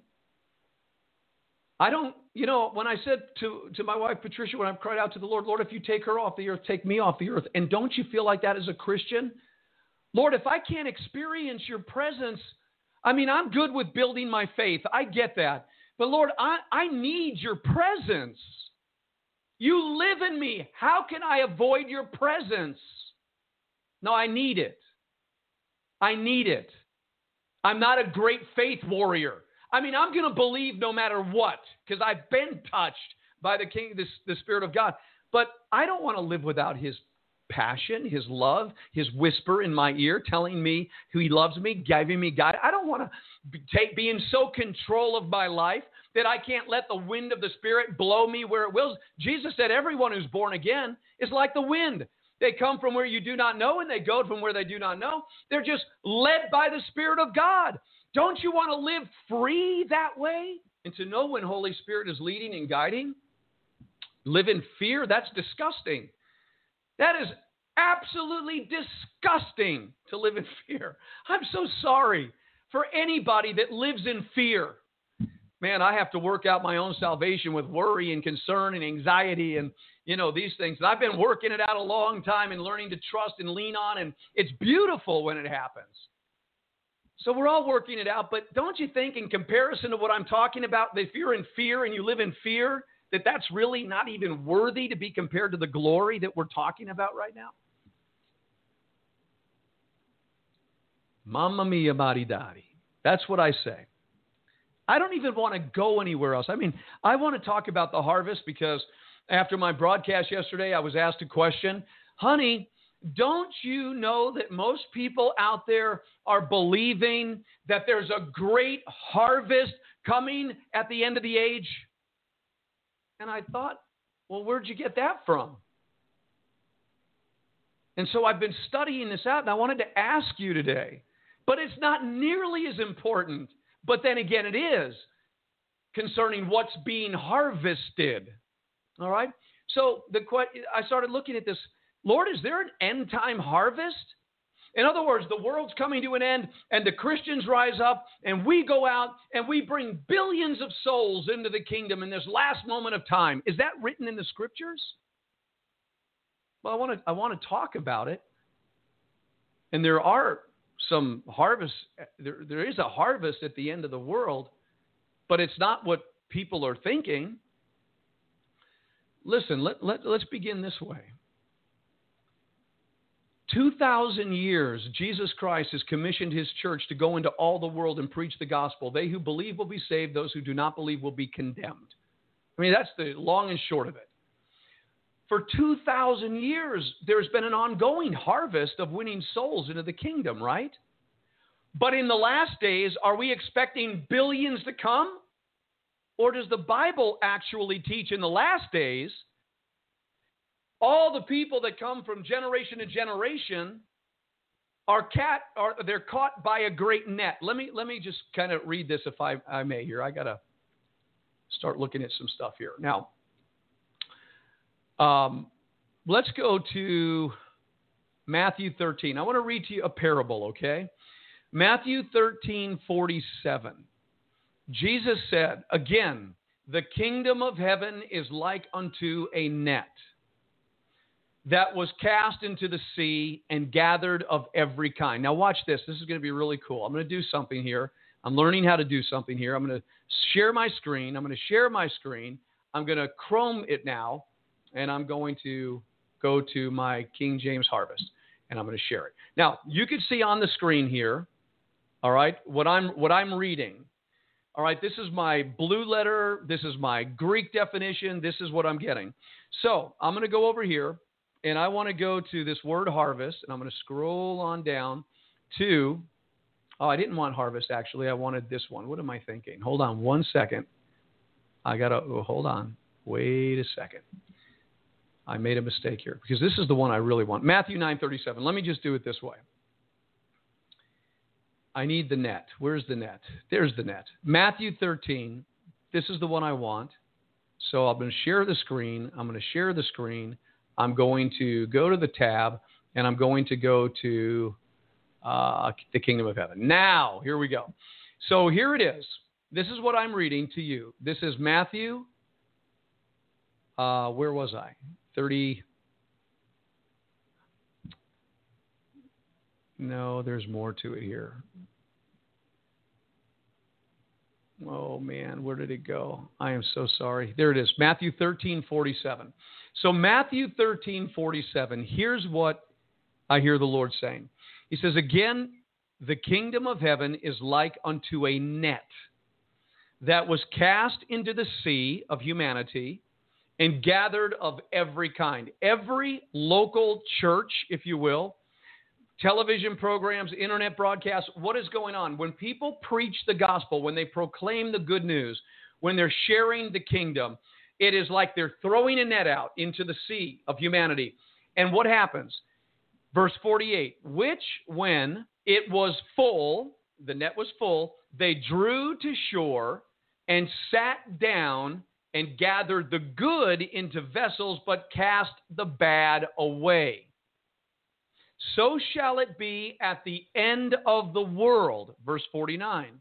I don't, you know, when I said to, to my wife, Patricia, when I cried out to the Lord, Lord, if you take her off the earth, take me off the earth. And don't you feel like that as a Christian? Lord, if I can't experience your presence, I mean, I'm good with building my faith. I get that. But Lord, I, I need your presence. You live in me. How can I avoid your presence? No, I need it. I need it. I'm not a great faith warrior. I mean, I'm going to believe no matter what because I've been touched by the King, this, the Spirit of God. But I don't want to live without his passion, his love, his whisper in my ear telling me who he loves me, giving me guidance. I don't want to be, take, be in so control of my life that I can't let the wind of the Spirit blow me where it wills. Jesus said everyone who's born again is like the wind. They come from where you do not know, and they go from where they do not know. They're just led by the Spirit of God. Don't you want to live free that way? And to know when Holy Spirit is leading and guiding? Live in fear? That's disgusting. That is absolutely disgusting to live in fear. I'm so sorry for anybody that lives in fear. Man, I have to work out my own salvation with worry and concern and anxiety and, you know, these things. And I've been working it out a long time and learning to trust and lean on, and it's beautiful when it happens. So we're all working it out, but don't you think in comparison to what I'm talking about, that if you're in fear and you live in fear, that that's really not even worthy to be compared to the glory that we're talking about right now? Mamma mia, body daddy. That's what I say. I don't even want to go anywhere else. I mean, I want to talk about the harvest because after my broadcast yesterday, I was asked a question. Honey, don't you know that most people out there are believing that there's a great harvest coming at the end of the age? And I thought, well, where'd you get that from? And so I've been studying this out, and I wanted to ask you today. But it's not nearly as important, but then again it is, concerning what's being harvested. All right? So the I started looking at this. Lord, is there an end-time harvest? In other words, the world's coming to an end, and the Christians rise up, and we go out, and we bring billions of souls into the kingdom in this last moment of time. Is that written in the Scriptures? Well, I want to I want to talk about it. And there are some harvest. There, there is a harvest at the end of the world, but it's not what people are thinking. Listen, let, let, let's begin this way. two thousand years, Jesus Christ has commissioned his church to go into all the world and preach the gospel. They who believe will be saved. Those who do not believe will be condemned. I mean, that's the long and short of it. For two thousand years, there's been an ongoing harvest of winning souls into the kingdom, right? But in the last days, are we expecting billions to come? Or does the Bible actually teach in the last days, all the people that come from generation to generation are cat are they're caught by a great net? Let me let me just kind of read this if I, I may here. I gotta start looking at some stuff here. Now, um, let's go to Matthew thirteen. I want to read to you a parable, okay? Matthew thirteen forty-seven. Jesus said, again, the kingdom of heaven is like unto a net that was cast into the sea and gathered of every kind. Now watch this. This is going to be really cool. I'm going to do something here. I'm learning how to do something here. I'm going to share my screen. I'm going to share my screen. I'm going to Chrome it now, and I'm going to go to my King James Harvest, and I'm going to share it. Now, you can see on the screen here, all right, what I'm what I'm reading. All right, this is my blue letter. This is my Greek definition. This is what I'm getting. So I'm going to go over here, and I want to go to this word harvest, and I'm going to scroll on down to, oh, I didn't want harvest, actually. I wanted this one. What am I thinking? Hold on one second. I got to, oh, hold on. Wait a second. I made a mistake here, because this is the one I really want. Matthew nine thirty-seven. Let me just do it this way. I need the net. Where's the net? There's the net. Matthew thirteen. This is the one I want. So I'm going to share the screen. I'm going to share the screen. I'm going to go to the tab, and I'm going to go to uh, the kingdom of heaven. Now, here we go. So here it is. This is what I'm reading to you. This is Matthew. Uh, where was I? thirty. No, there's more to it here. Oh, man, where did it go? I am so sorry. There it is, Matthew thirteen forty-seven. So Matthew thirteen forty-seven, here's what I hear the Lord saying. He says, again, the kingdom of heaven is like unto a net that was cast into the sea of humanity and gathered of every kind. Every local church, if you will, television programs, internet broadcasts, what is going on? When people preach the gospel, when they proclaim the good news, when they're sharing the kingdom, it is like they're throwing a net out into the sea of humanity. And what happens? Verse forty-eight, which when it was full, the net was full, they drew to shore and sat down and gathered the good into vessels, but cast the bad away. So shall it be at the end of the world. Verse forty-nine.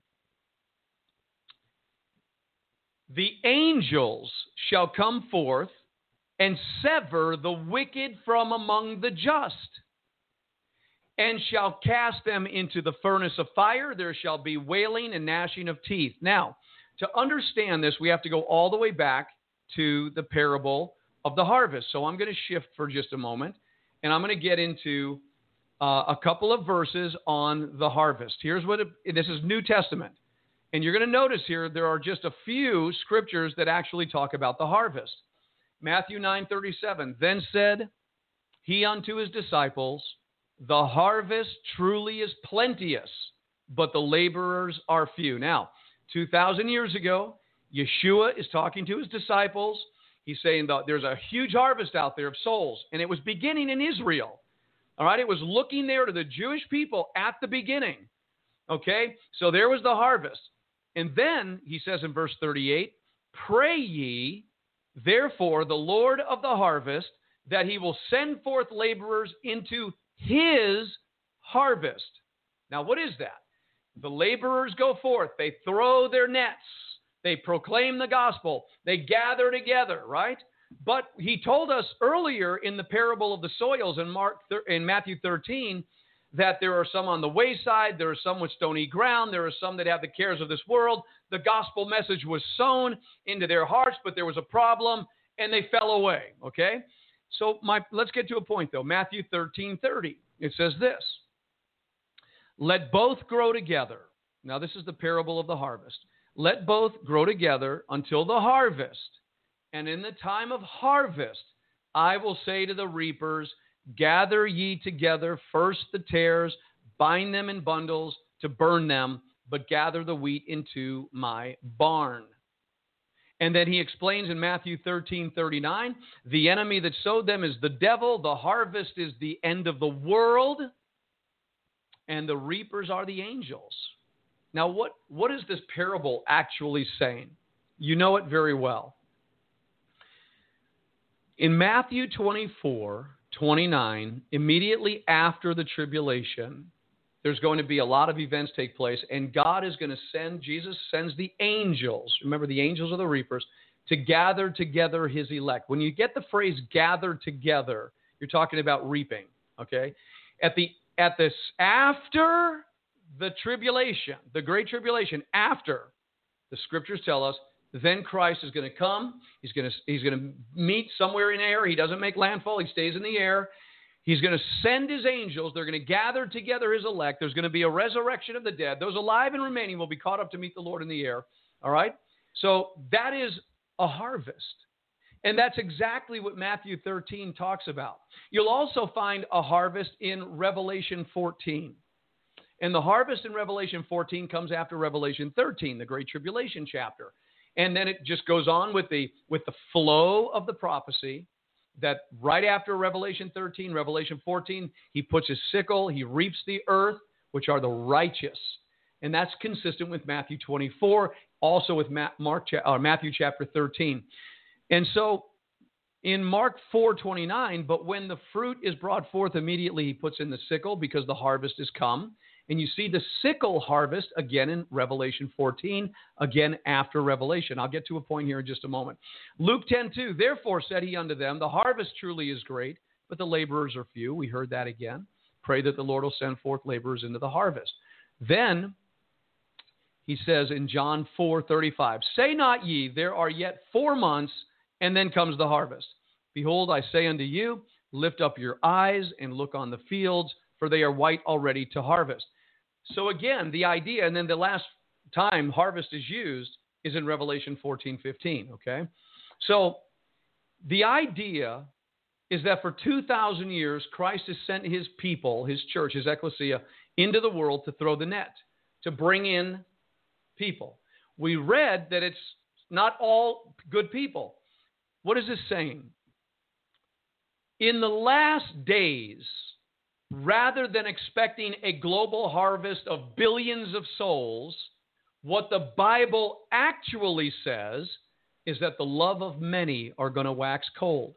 The angels shall come forth and sever the wicked from among the just, and shall cast them into the furnace of fire. There shall be wailing and gnashing of teeth. Now, to understand this, we have to go all the way back to the parable of the harvest. So I'm going to shift for just a moment, and I'm going to get into uh, a couple of verses on the harvest. Here's what it, this is New Testament. And you're going to notice here there are just a few scriptures that actually talk about the harvest. Matthew nine thirty-seven, then said he unto his disciples, the harvest truly is plenteous, but the laborers are few. Now, two thousand years ago, Yeshua is talking to his disciples. He's saying that there's a huge harvest out there of souls, and it was beginning in Israel. All right, it was looking there to the Jewish people at the beginning. Okay, so there was the harvest. And then he says in verse thirty-eight, pray ye, therefore, the Lord of the harvest, that he will send forth laborers into his harvest. Now, what is that? The laborers go forth. They throw their nets. They proclaim the gospel. They gather together, right? But he told us earlier in the parable of the soils in Mark in Matthew thirteen that there are some on the wayside, there are some with stony ground, there are some that have the cares of this world. The gospel message was sown into their hearts, but there was a problem, and they fell away, okay? So my, let's get to a point, though. Matthew thirteen thirty, it says this, let both grow together. Now, this is the parable of the harvest. Let both grow together until the harvest. And in the time of harvest, I will say to the reapers, gather ye together first the tares, bind them in bundles to burn them, but gather the wheat into my barn. And then he explains in Matthew thirteen thirty-nine, the enemy that sowed them is the devil, the harvest is the end of the world, and the reapers are the angels. Now, what, what is this parable actually saying? You know it very well. In Matthew twenty-four twenty-nine, immediately after the tribulation, there's going to be a lot of events take place, and God is going to send, Jesus sends the angels, remember the angels are the reapers, to gather together his elect. When you get the phrase gather together, you're talking about reaping, okay? At the, at this, after the tribulation, the great tribulation, after, the scriptures tell us, then Christ is going to come. He's going to, he's going to meet somewhere in air. He doesn't make landfall. He stays in the air. He's going to send his angels. They're going to gather together his elect. There's going to be a resurrection of the dead. Those alive and remaining will be caught up to meet the Lord in the air. All right? So that is a harvest. And that's exactly what Matthew thirteen talks about. You'll also find a harvest in Revelation fourteen. And the harvest in Revelation fourteen comes after Revelation thirteen, the Great Tribulation chapter. And then it just goes on with the with the flow of the prophecy that right after Revelation thirteen, Revelation fourteen, he puts his sickle, he reaps the earth, which are the righteous. And that's consistent with Matthew twenty-four, also with Mark, uh, Matthew chapter thirteen. And so in Mark four twenty-nine, but when the fruit is brought forth, immediately he puts in the sickle because the harvest is come. And you see the sickle harvest again in Revelation fourteen, again after Revelation. I'll get to a point here in just a moment. Luke ten two, therefore said he unto them, the harvest truly is great, but the laborers are few. We heard that again. Pray that the Lord will send forth laborers into the harvest. Then he says in John four thirty-five, say not ye, there are yet four months, and then comes the harvest. Behold, I say unto you, lift up your eyes and look on the fields, for they are white already to harvest. So again, the idea, and then the last time harvest is used is in Revelation fourteen fifteen, okay? So the idea is that for two thousand years, Christ has sent his people, his church, his ecclesia, into the world to throw the net, to bring in people. We read that it's not all good people. What is this saying? In the last days, rather than expecting a global harvest of billions of souls, what the Bible actually says is that the love of many are going to wax cold.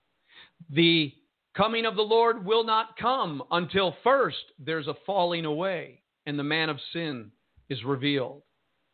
The coming of the Lord will not come until first there's a falling away and the man of sin is revealed.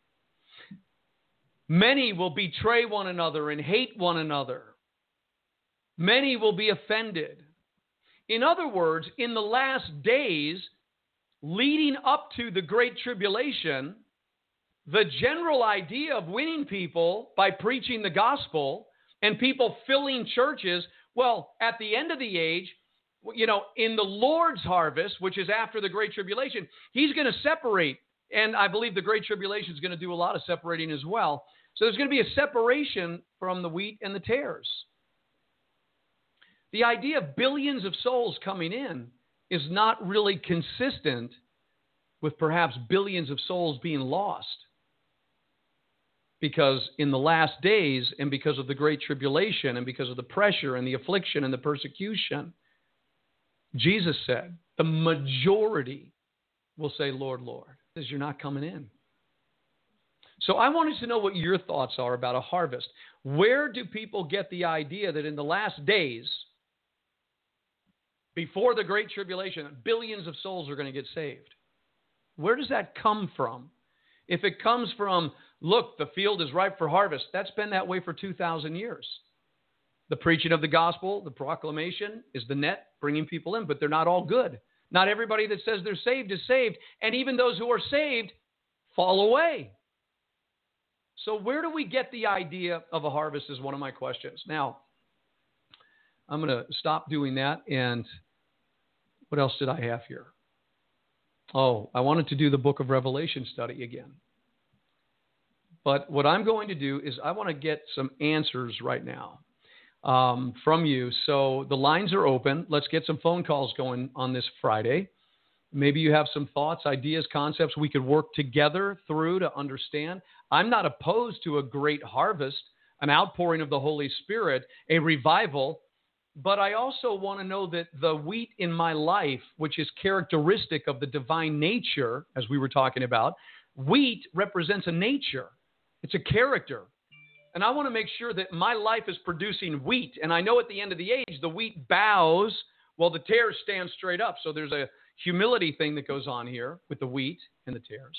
Many will betray one another and hate one another. Many will be offended. In other words, in the last days leading up to the Great Tribulation, the general idea of winning people by preaching the gospel and people filling churches, well, at the end of the age, you know, in the Lord's harvest, which is after the Great Tribulation, he's going to separate. And I believe the Great Tribulation is going to do a lot of separating as well. So there's going to be a separation from the wheat and the tares. The idea of billions of souls coming in is not really consistent with perhaps billions of souls being lost. Because in the last days, and because of the Great Tribulation, and because of the pressure and the affliction and the persecution, Jesus said, the majority will say, Lord, Lord, because you're not coming in. So I wanted to know what your thoughts are about a harvest. Where do people get the idea that in the last days, before the Great Tribulation, billions of souls are going to get saved? Where does that come from? If it comes from, look, the field is ripe for harvest, that's been that way for two thousand years. The preaching of the gospel, the proclamation is the net bringing people in, but they're not all good. Not everybody that says they're saved is saved, and even those who are saved fall away. So where do we get the idea of a harvest is one of my questions. Now, I'm going to stop doing that, and what else did I have here? Oh, I wanted to do the Book of Revelation study again. But what I'm going to do is I want to get some answers right now um, from you. So the lines are open. Let's get some phone calls going on this Friday. Maybe you have some thoughts, ideas, concepts we could work together through to understand. I'm not opposed to a great harvest, an outpouring of the Holy Spirit, a revival. But I also want to know that the wheat in my life, which is characteristic of the divine nature, as we were talking about, wheat represents a nature. It's a character. And I want to make sure that my life is producing wheat. And I know at the end of the age, the wheat bows while the tares stand straight up. So there's a humility thing that goes on here with the wheat and the tares.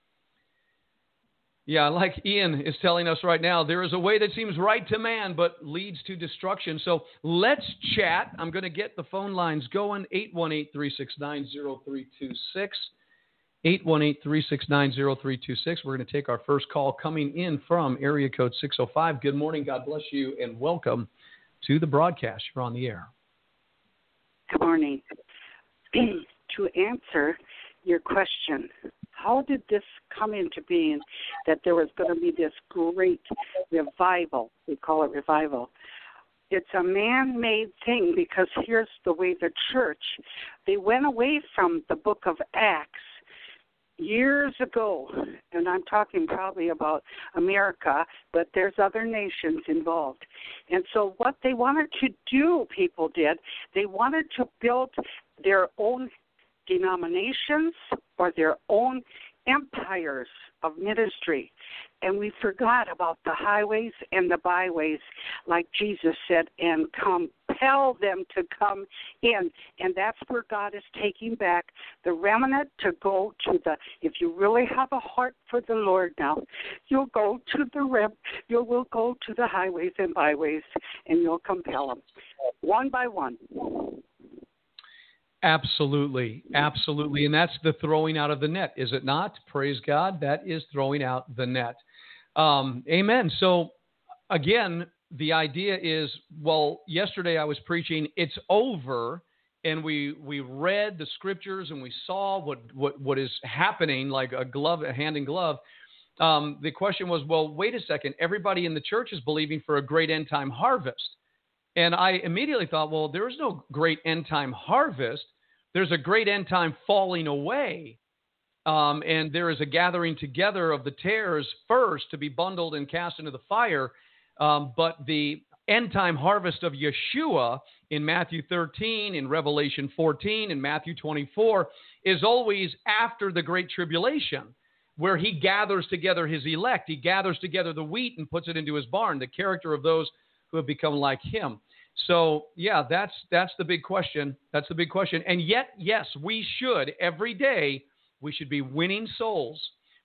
Yeah, like Ian is telling us right now, there is a way that seems right to man, but leads to destruction. So let's chat. I'm going to get the phone lines going. eight one eight, three six nine, zero three two six. eight one eight, three six nine, zero three two six. We're going to take our first call coming in from area code six oh five. Good morning. God bless you, and welcome to the broadcast. You're on the air. Good morning. To answer your question, how did this come into being that there was going to be this great revival? We call it revival. It's a man-made thing because here's the way the church, they went away from the book of Acts years ago, and I'm talking probably about America, but there's other nations involved. And so what they wanted to do, people did, they wanted to build their own denominations or their own empires of ministry. And we forgot about the highways and the byways, like Jesus said, and compel them to come in. And that's where God is taking back the remnant to go to the, if you really have a heart for the Lord now, you'll go to the rem, you will go to the highways and byways, and you'll compel them, one by one. Absolutely. Absolutely. And that's the throwing out of the net, is it not? Praise God. That is throwing out the net. Um, amen. So again, the idea is, well, yesterday I was preaching, it's over. And we, we read the scriptures and we saw what, what, what is happening, like a glove, a hand in glove. Um, the question was, well, wait a second. Everybody in the church is believing for a great end time harvest. And I immediately thought, well, there is no great end time harvest. There's a great end time falling away. Um, and there is a gathering together of the tares first to be bundled and cast into the fire. Um, but the end time harvest of Yeshua in Matthew thirteen, in Revelation fourteen, in Matthew twenty-four is always after the Great Tribulation, where he gathers together his elect. He gathers together the wheat and puts it into his barn, the character of those who have become like him. So, yeah, that's that's the big question. That's the big question. And yet, yes, we should, every day, we should be winning souls.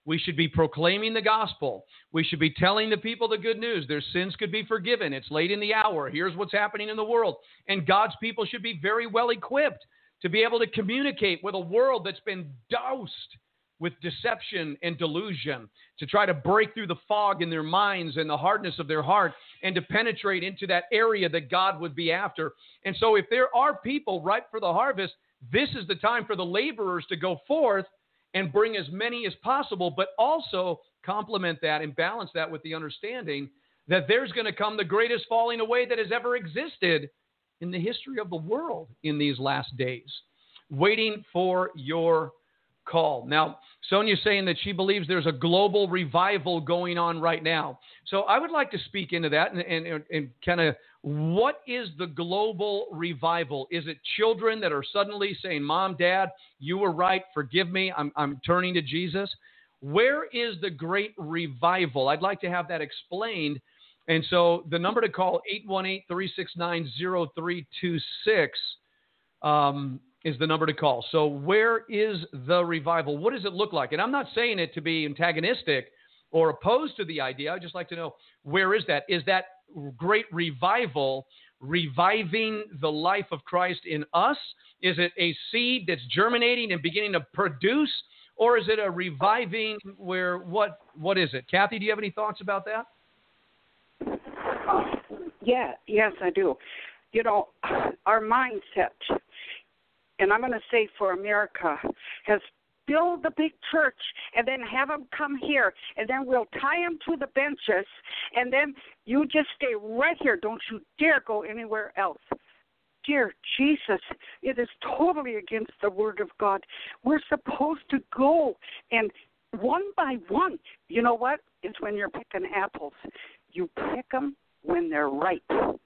We should be proclaiming the gospel. We should be telling the people the good news. Their sins could be forgiven. It's late in the hour. Here's what's happening in the world. And God's people should be very well equipped to be able to communicate with a world that's been doused with deception and delusion, to try to break through the fog in their minds and the hardness of their heart and to penetrate into that area that God would be after. And so if there are people ripe for the harvest, this is the time for the laborers to go forth and bring as many as possible, but also complement that and balance that with the understanding that there's going to come the greatest falling away that has ever existed in the history of the world in these last days, waiting for your call. Now, Sonia's saying that she believes there's a global revival going on right now. So I would like to speak into that and, and, and kind of what is the global revival? Is it children that are suddenly saying, Mom, Dad, you were right, forgive me, I'm, I'm turning to Jesus? Where is the great revival? I'd like to have that explained. And so the number to call, eight one eight, three six nine, zero three two six, um, is the number to call. So where is the revival? What does it look like? And I'm not saying it to be antagonistic or opposed to the idea. I'd just like to know, where is that? Is that great revival reviving the life of Christ in us? Is it a seed that's germinating and beginning to produce? Or is it a reviving where, what, what is it? Kathy, do you have any thoughts about that? Yeah, yes, I do. You know, our mindset, and I'm going to say for America, has build a big church and then have them come here, and then we'll tie them to the benches, and then you just stay right here. Don't you dare go anywhere else. Dear Jesus, it is totally against the Word of God. We're supposed to go, and one by one, you know what? It's when you're picking apples. You pick them when they're ripe.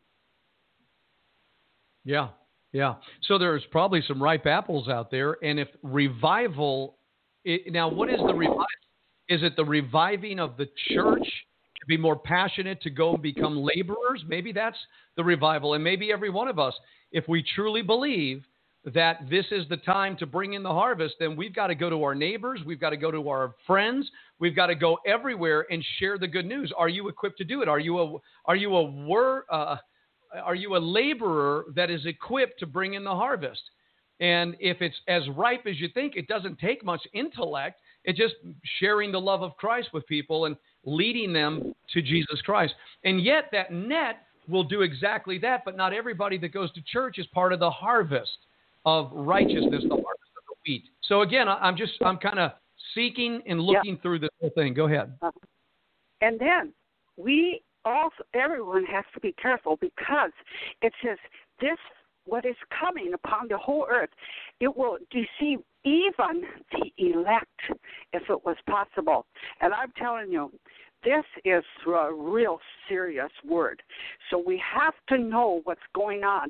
Yeah. Yeah. So there's probably some ripe apples out there. And if revival, it, now what is the revival? Is it the reviving of the church to be more passionate to go and become laborers? Maybe that's the revival. And maybe every one of us, if we truly believe that this is the time to bring in the harvest, then we've got to go to our neighbors. We've got to go to our friends. We've got to go everywhere and share the good news. Are you equipped to do it? Are you a, are you a word, uh, Are you a laborer that is equipped to bring in the harvest? And if it's as ripe as you think, it doesn't take much intellect. It's just sharing the love of Christ with people and leading them to Jesus Christ. And yet that net will do exactly that, but not everybody that goes to church is part of the harvest of righteousness, the harvest of the wheat. So again, I'm just, I'm kind of seeking and looking yeah. through this whole thing. Go ahead. Uh, and then we Also, everyone has to be careful, because it says this, what is coming upon the whole earth, it will deceive even the elect, if it was possible. And I'm telling you, this is a real serious word. So we have to know what's going on.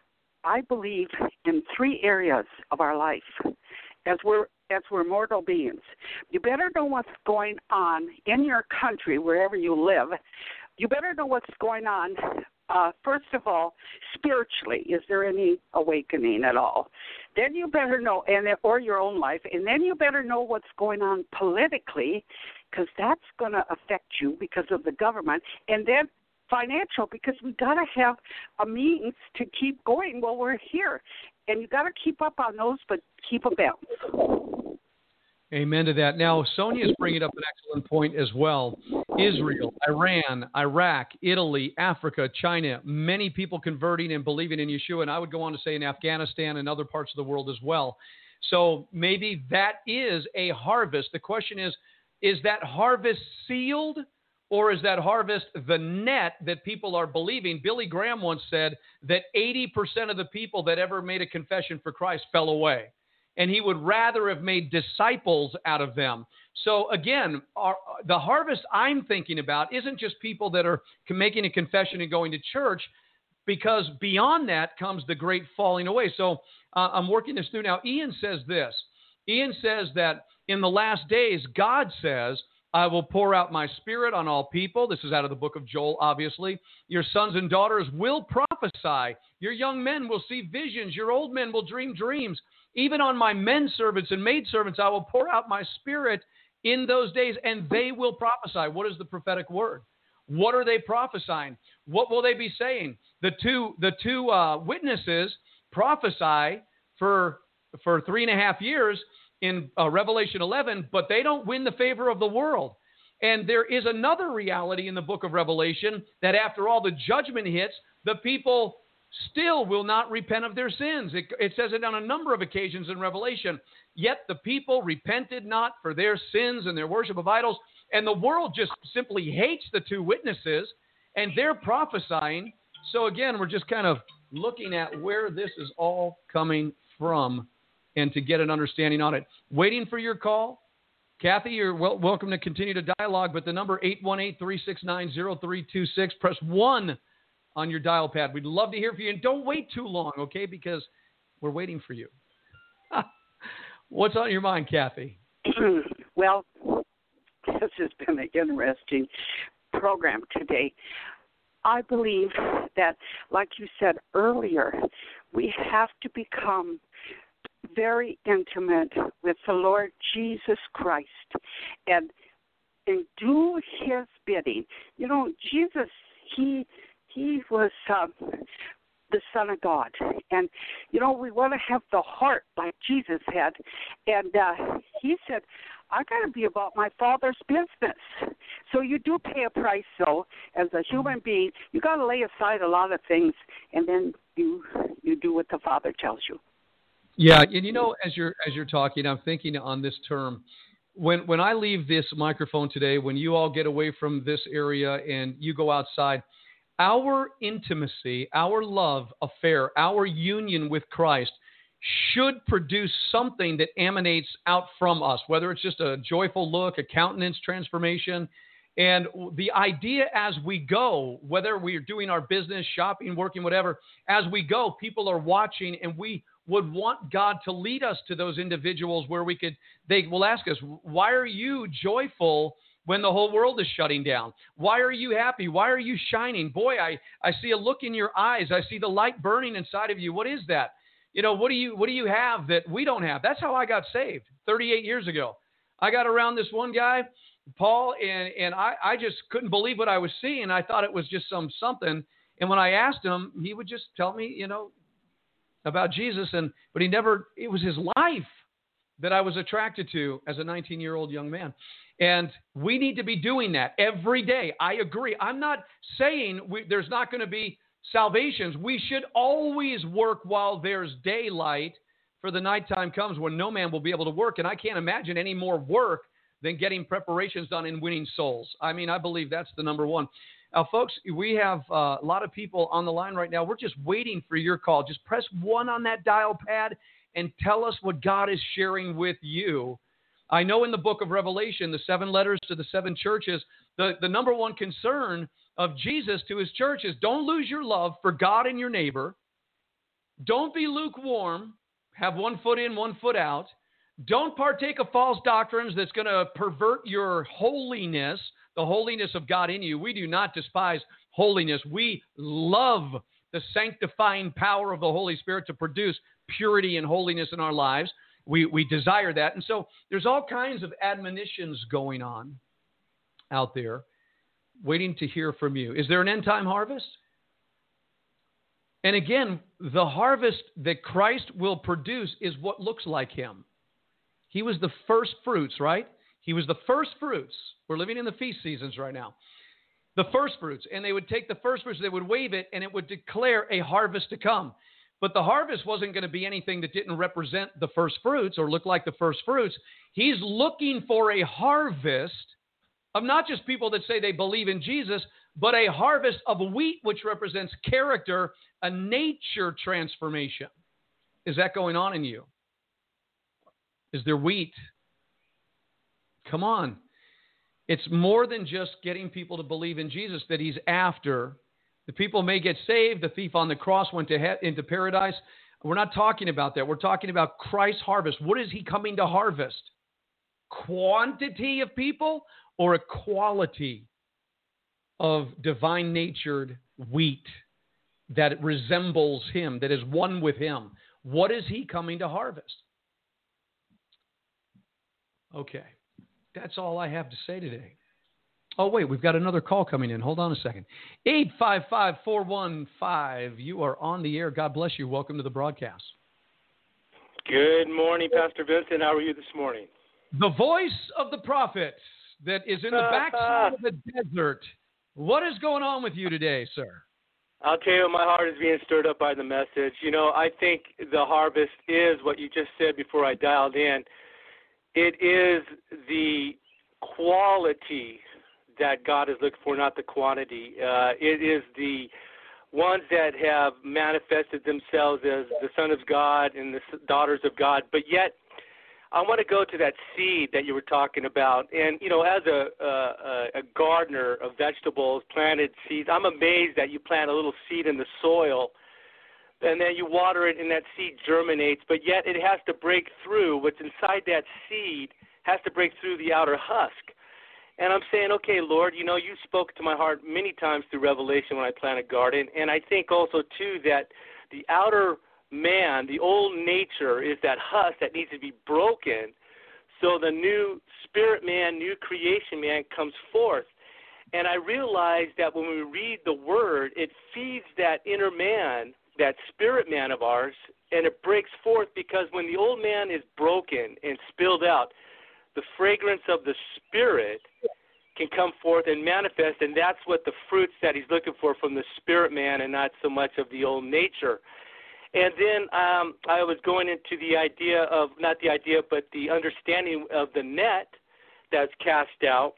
I believe in three areas of our life as we're as we're mortal beings. You better know what's going on in your country, wherever you live. You better know what's going on, uh, first of all, spiritually. Is there any awakening at all? Then you better know, and or your own life, and then you better know what's going on politically, because that's going to affect you because of the government. And then financial, because we got to have a means to keep going while we're here. And you got to keep up on those, but keep a balance. Amen to that. Now, Sonia is bringing up an excellent point as well. Israel, Iran, Iraq, Italy, Africa, China, many people converting and believing in Yeshua. And I would go on to say in Afghanistan and other parts of the world as well. So maybe that is a harvest. The question is, is that harvest sealed, or is that harvest the net that people are believing? Billy Graham once said that eighty percent of the people that ever made a confession for Christ fell away. And he would rather have made disciples out of them. So again, our, the harvest I'm thinking about isn't just people that are making a confession and going to church, because beyond that comes the great falling away. So uh, I'm working this through now. Ian says this. Ian says that in the last days, God says, I will pour out my spirit on all people. This is out of the book of Joel, obviously. Your sons and daughters will prophesy. Your young men will see visions. Your old men will dream dreams. Even on my men servants and maid servants, I will pour out my spirit, in those days, and they will prophesy. What is the prophetic word? What are they prophesying? What will they be saying? The two the two uh, witnesses prophesy for for three and a half years in uh, Revelation eleven, but they don't win the favor of the world. And there is another reality in the book of Revelation that after all the judgment hits, the people still will not repent of their sins. It, it says it on a number of occasions in Revelation. Yet the people repented not for their sins and their worship of idols. And the world just simply hates the two witnesses, and they're prophesying. So again, we're just kind of looking at where this is all coming from and to get an understanding on it. Waiting for your call. Kathy, you're wel- welcome to continue to dialogue, but the number eight one eight, three six nine, zero three two six, press one on your dial pad. We'd love to hear from you, and don't wait too long, okay, because we're waiting for you. What's on your mind, Kathy? Well, this has been an interesting program today. I believe that, like you said earlier, we have to become very intimate with the Lord Jesus Christ and and do His bidding. You know, Jesus, he he was um, the Son of God, and you know we want to have the heart like Jesus had, and uh, He said, I got to be about my Father's business. So you do pay a price, though, as a human being. You got to lay aside a lot of things, and then you you do what the Father tells you. Yeah, and you know, as you're as you're talking, I'm thinking on this term. When when I leave this microphone today, when you all get away from this area and you go outside, our intimacy, our love affair, our union with Christ should produce something that emanates out from us, whether it's just a joyful look, a countenance transformation. And the idea as we go, whether we're doing our business, shopping, working, whatever, as we go, people are watching, and we would want God to lead us to those individuals where we could, they will ask us, why are you joyful when the whole world is shutting down? Why are you happy? Why are you shining? Boy, I, I see a look in your eyes. I see the light burning inside of you. What is that? You know, what do you, what do you have that we don't have? That's how I got saved thirty-eight years ago. I got around this one guy, Paul, and, and I, I just couldn't believe what I was seeing. I thought it was just some something. And when I asked him, he would just tell me, you know, about Jesus, and but he never, it was his life that I was attracted to as a nineteen-year-old young man. And we need to be doing that every day. I agree. I'm not saying we, there's not going to be salvations. We should always work while there's daylight, for the nighttime comes when no man will be able to work. And I can't imagine any more work than getting preparations done in winning souls. I mean, I believe that's the number one. Now, folks, we have uh, a lot of people on the line right now. We're just waiting for your call. Just press one on that dial pad and tell us what God is sharing with you. I know in the book of Revelation, the seven letters to the seven churches, the, the number one concern of Jesus to his church is don't lose your love for God and your neighbor. Don't be lukewarm. Have one foot in, one foot out. Don't partake of false doctrines that's going to pervert your holiness, the holiness of God in you. We do not despise holiness. We love the sanctifying power of the Holy Spirit to produce purity and holiness in our lives. We we desire that. And so there's all kinds of admonitions going on out there, waiting to hear from you. Is there an end time harvest? And again, the harvest that Christ will produce is what looks like him. He was the first fruits, right? He was the first fruits. We're living in the feast seasons right now. The first fruits. And they would take the first fruits, they would wave it, and it would declare a harvest to come. But the harvest wasn't going to be anything that didn't represent the first fruits or look like the first fruits. He's looking for a harvest of not just people that say they believe in Jesus, but a harvest of wheat, which represents character, a nature transformation. Is that going on in you? Is there wheat? Come on. It's more than just getting people to believe in Jesus that he's after. The people may get saved. The thief on the cross went to he- into paradise. We're not talking about that. We're talking about Christ's harvest. What is he coming to harvest? Quantity of people or a quality of divine natured wheat that resembles him, that is one with him? What is he coming to harvest? Okay. that's all I have to say today. Oh, wait, we've got another call coming in. Hold on a second. eight five five, four one five. You are on the air. God bless you. Welcome to the broadcast. Good morning, Pastor Vincent. How are you this morning? The voice of the prophet that is in the backside of the desert. What is going on with you today, sir? I'll tell you, my heart is being stirred up by the message. You know, I think the harvest is what you just said before I dialed in. It is the quality that God is looking for, not the quantity. Uh, it is the ones that have manifested themselves as the sons of God and the daughters of God, but yet I want to go to that seed that you were talking about. And, you know, as a, a, a gardener of vegetables, planted seeds, I'm amazed that you plant a little seed in the soil and then you water it and that seed germinates, but yet it has to break through. What's inside that seed has to break through the outer husk. And I'm saying, okay, Lord, you know, you spoke to my heart many times through Revelation when I planted a garden. And I think also, too, that the outer man, the old nature, is that husk that needs to be broken so the new spirit man, new creation man comes forth. And I realized that when we read the word, it feeds that inner man, that spirit man of ours, and it breaks forth because when the old man is broken and spilled out, the fragrance of the Spirit can come forth and manifest, and that's what the fruits that he's looking for from the spirit man and not so much of the old nature. And then um, I was going into the idea of, not the idea, but the understanding of the net that's cast out.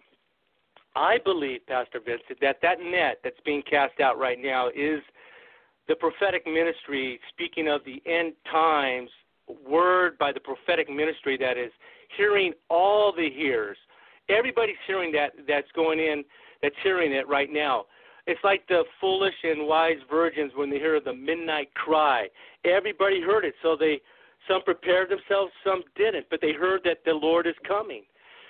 I believe, Pastor Vincent, that that net that's being cast out right now is the prophetic ministry, speaking of the end times, word by the prophetic ministry that is hearing all the hearers. Everybody's hearing that that's going in, that's hearing it right now. It's like the foolish and wise virgins when they hear the midnight cry. Everybody heard it, so they some prepared themselves, some didn't, but they heard that the Lord is coming.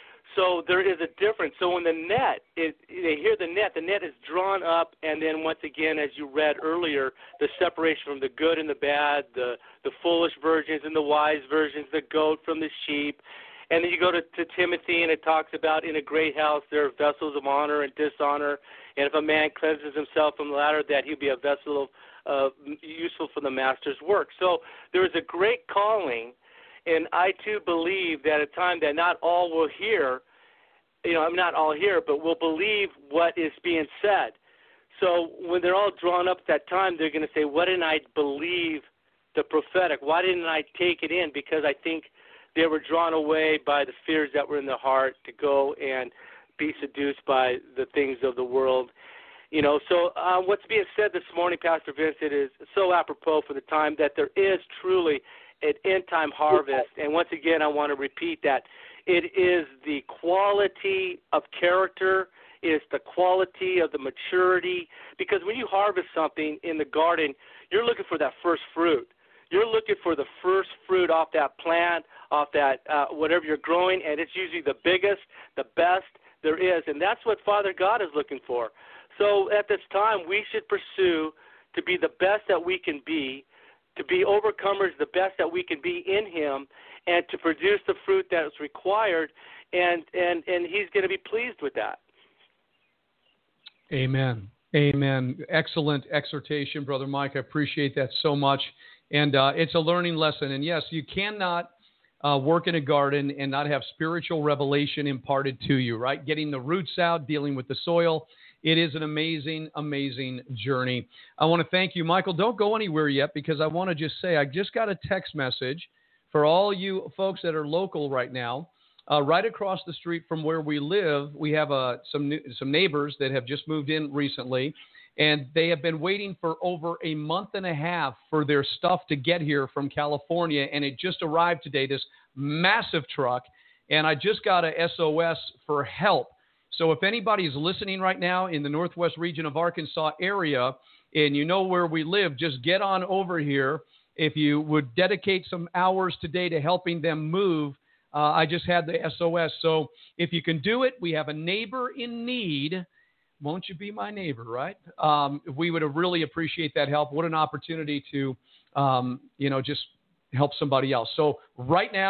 So there is a difference. So when the net, is, they hear the net, the net is drawn up, and then once again, as you read earlier, the separation from the good and the bad, the, the foolish virgins and the wise virgins, the goat from the sheep. And then you go to, to Timothy, and it talks about in a great house there are vessels of honor and dishonor. And if a man cleanses himself from the latter, that he'll be a vessel of uh, useful for the master's work. So there is a great calling. And I, too, believe that at a time that not all will hear, you know, I'm not all here, but will believe what is being said. So when they're all drawn up at that time, they're going to say, why didn't I believe the prophetic? Why didn't I take it in? Because I think they were drawn away by the fears that were in their heart to go and be seduced by the things of the world. You know, so uh, what's being said this morning, Pastor Vincent, is so apropos for the time that there is truly an end-time harvest. And once again, I want to repeat that. It is the quality of character. It is the quality of the maturity. Because when you harvest something in the garden, you're looking for that first fruit. You're looking for the first fruit off that plant, off that uh, whatever you're growing, and it's usually the biggest, the best there is. And that's what Father God is looking for. So at this time, we should pursue to be the best that we can be, to be overcomers, the best that we can be in him, and to produce the fruit that is required, and, and, and he's going to be pleased with that. Amen. Amen. Excellent exhortation, Brother Mike. I appreciate that so much. And uh, it's a learning lesson. And, yes, you cannot uh, work in a garden and not have spiritual revelation imparted to you, right? Getting the roots out, dealing with the soil. It is an amazing, amazing journey. I want to thank you, Michael. Don't go anywhere yet, because I want to just say I just got a text message for all you folks that are local right now. Uh, right across the street from where we live, we have uh, some new, some neighbors that have just moved in recently, and they have been waiting for over a month and a half for their stuff to get here from California, and it just arrived today, this massive truck, and I just got a S O S for help. So if anybody's listening right now in the northwest region of Arkansas area and you know where we live, just get on over here. If you would dedicate some hours today to helping them move, uh, I just had the S O S. So if you can do it, we have a neighbor in need. Won't you be my neighbor, right? Um, we would really appreciate that help. What an opportunity to, um, you know, just help somebody else. So right now,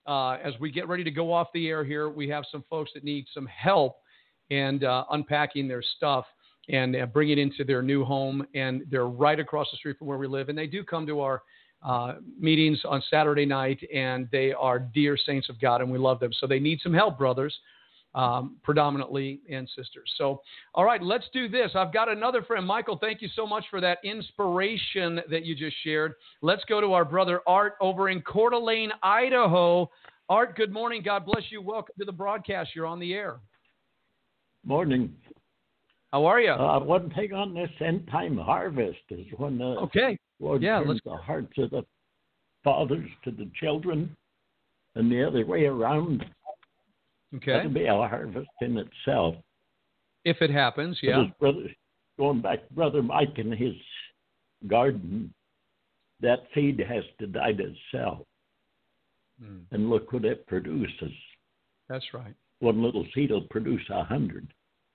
uh, as we get ready to go off the air here, we have some folks that need some help and uh, unpacking their stuff and uh, bring it into their new home. And they're right across the street from where we live. And they do come to our uh, meetings on Saturday night, and they are dear saints of God, and we love them. So they need some help, brothers, um, predominantly, and sisters. So, all right, let's do this. I've got another friend. Michael, thank you so much for that inspiration that you just shared. Let's go to our brother Art over in Coeur d'Alene, Idaho. Art, good morning. God bless you. Welcome to the broadcast. You're on the air. Morning. How are you? Uh, one thing on this end time harvest is when the okay. Lord yeah, turns let's... the hearts of the fathers to the children and the other way around. Okay. That'll be a harvest in itself. If it happens, yeah. His brother, going back to Brother Mike and his garden, that seed has to die to itself. Mm. And look what it produces. That's right. One little seed will produce a hundred.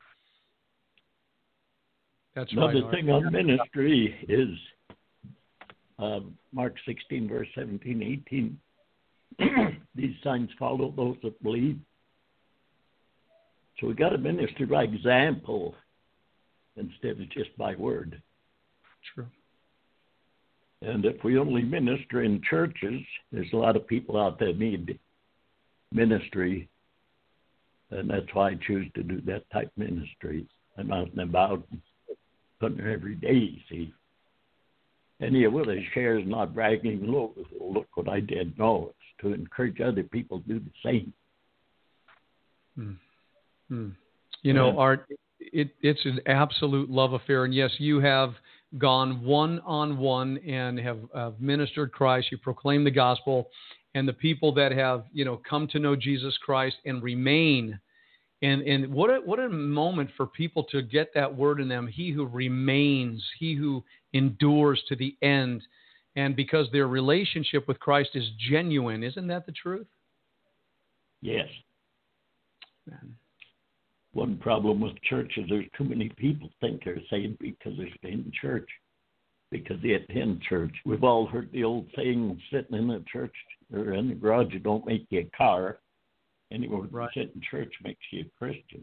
That's Another right, thing on ministry is uh, Mark sixteen, verse seventeen, eighteen. These signs follow those that believe. So we got to minister by example instead of just by word. True. And if we only minister in churches, there's a lot of people out there need ministry. And that's why I choose to do that type of ministry. I'm out and about, putting every day, you see. Any of what I share is not bragging, look, look what I did. No, it's to encourage other people to do the same. Hmm. Hmm. You know, Art, it, it's an absolute love affair. And yes, you have gone one-on-one and have uh, ministered Christ. You proclaim the gospel. And the people that have, you know, come to know Jesus Christ and remain. And and what a, what a moment for people to get that word in them. He who remains, he who endures to the end. And because their relationship with Christ is genuine. Isn't that the truth? Yes. Man. One problem with churches, there's too many people think they're saved because they stay in church, because they attend church. We've all heard the old saying, sitting in a church or in the garage, it don't make you a car. Anywhere right. You sit in church makes you a Christian.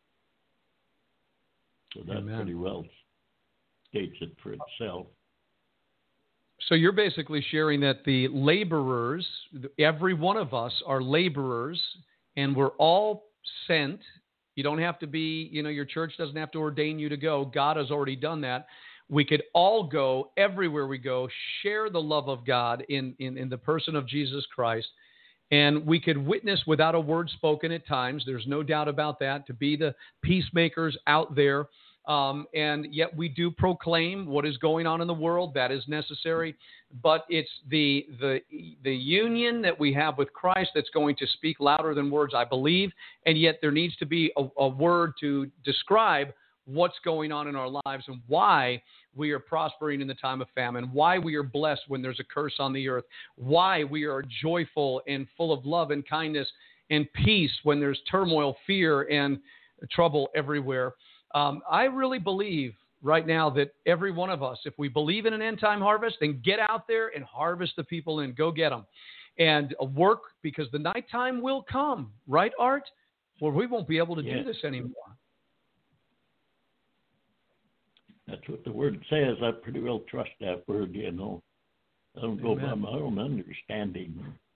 So that Amen. Pretty well states it for itself. So you're basically sharing that the laborers, every one of us are laborers, and we're all sent. You don't have to be, you know, your church doesn't have to ordain you to go. God has already done that. We could all go everywhere we go, share the love of God in, in, in the person of Jesus Christ. And we could witness without a word spoken at times. There's no doubt about that, to be the peacemakers out there. Um, and yet we do proclaim what is going on in the world. That is necessary. But it's the, the, the union that we have with Christ that's going to speak louder than words, I believe. And yet there needs to be a, a word to describe what's going on in our lives and why we are prospering in the time of famine, why we are blessed when there's a curse on the earth, why we are joyful and full of love and kindness and peace when there's turmoil, fear, and trouble everywhere. Um, I really believe right now that every one of us, if we believe in an end-time harvest, then get out there and harvest the people and go get them. And work, because the nighttime will come, right, Art? Where we won't be able to yes. do this anymore. That's what the word says. I pretty well trust that word, you know. I don't go Amen. by my own understanding.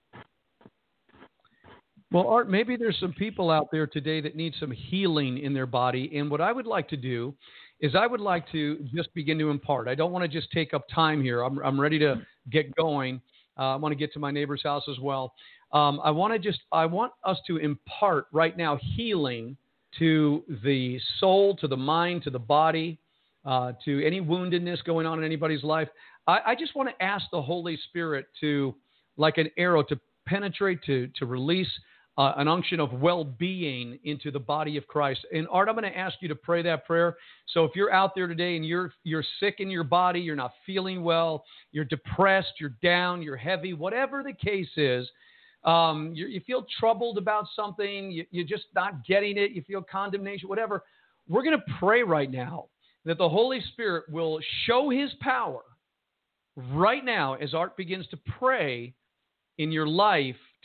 Well, Art, maybe there's some people out there today that need some healing in their body. And what I would like to do is I would like to just begin to impart. I don't want to just take up time here. I'm, I'm ready to get going. Uh, I want to get to my neighbor's house as well. Um, I want to just, I want us to impart right now healing to the soul, to the mind, to the body, uh, to any woundedness going on in anybody's life. I, I just want to ask the Holy Spirit to, like an arrow, to penetrate, to, to release uh, an unction of well-being into the body of Christ. And Art, I'm going to ask you to pray that prayer. So if you're out there today and you're you're sick in your body, you're not feeling well, you're depressed, you're down, you're heavy, whatever the case is, um, you, you feel troubled about something, you, you're just not getting it, you feel condemnation, whatever, we're going to pray right now that the Holy Spirit will show his power right now as Art begins to pray in your life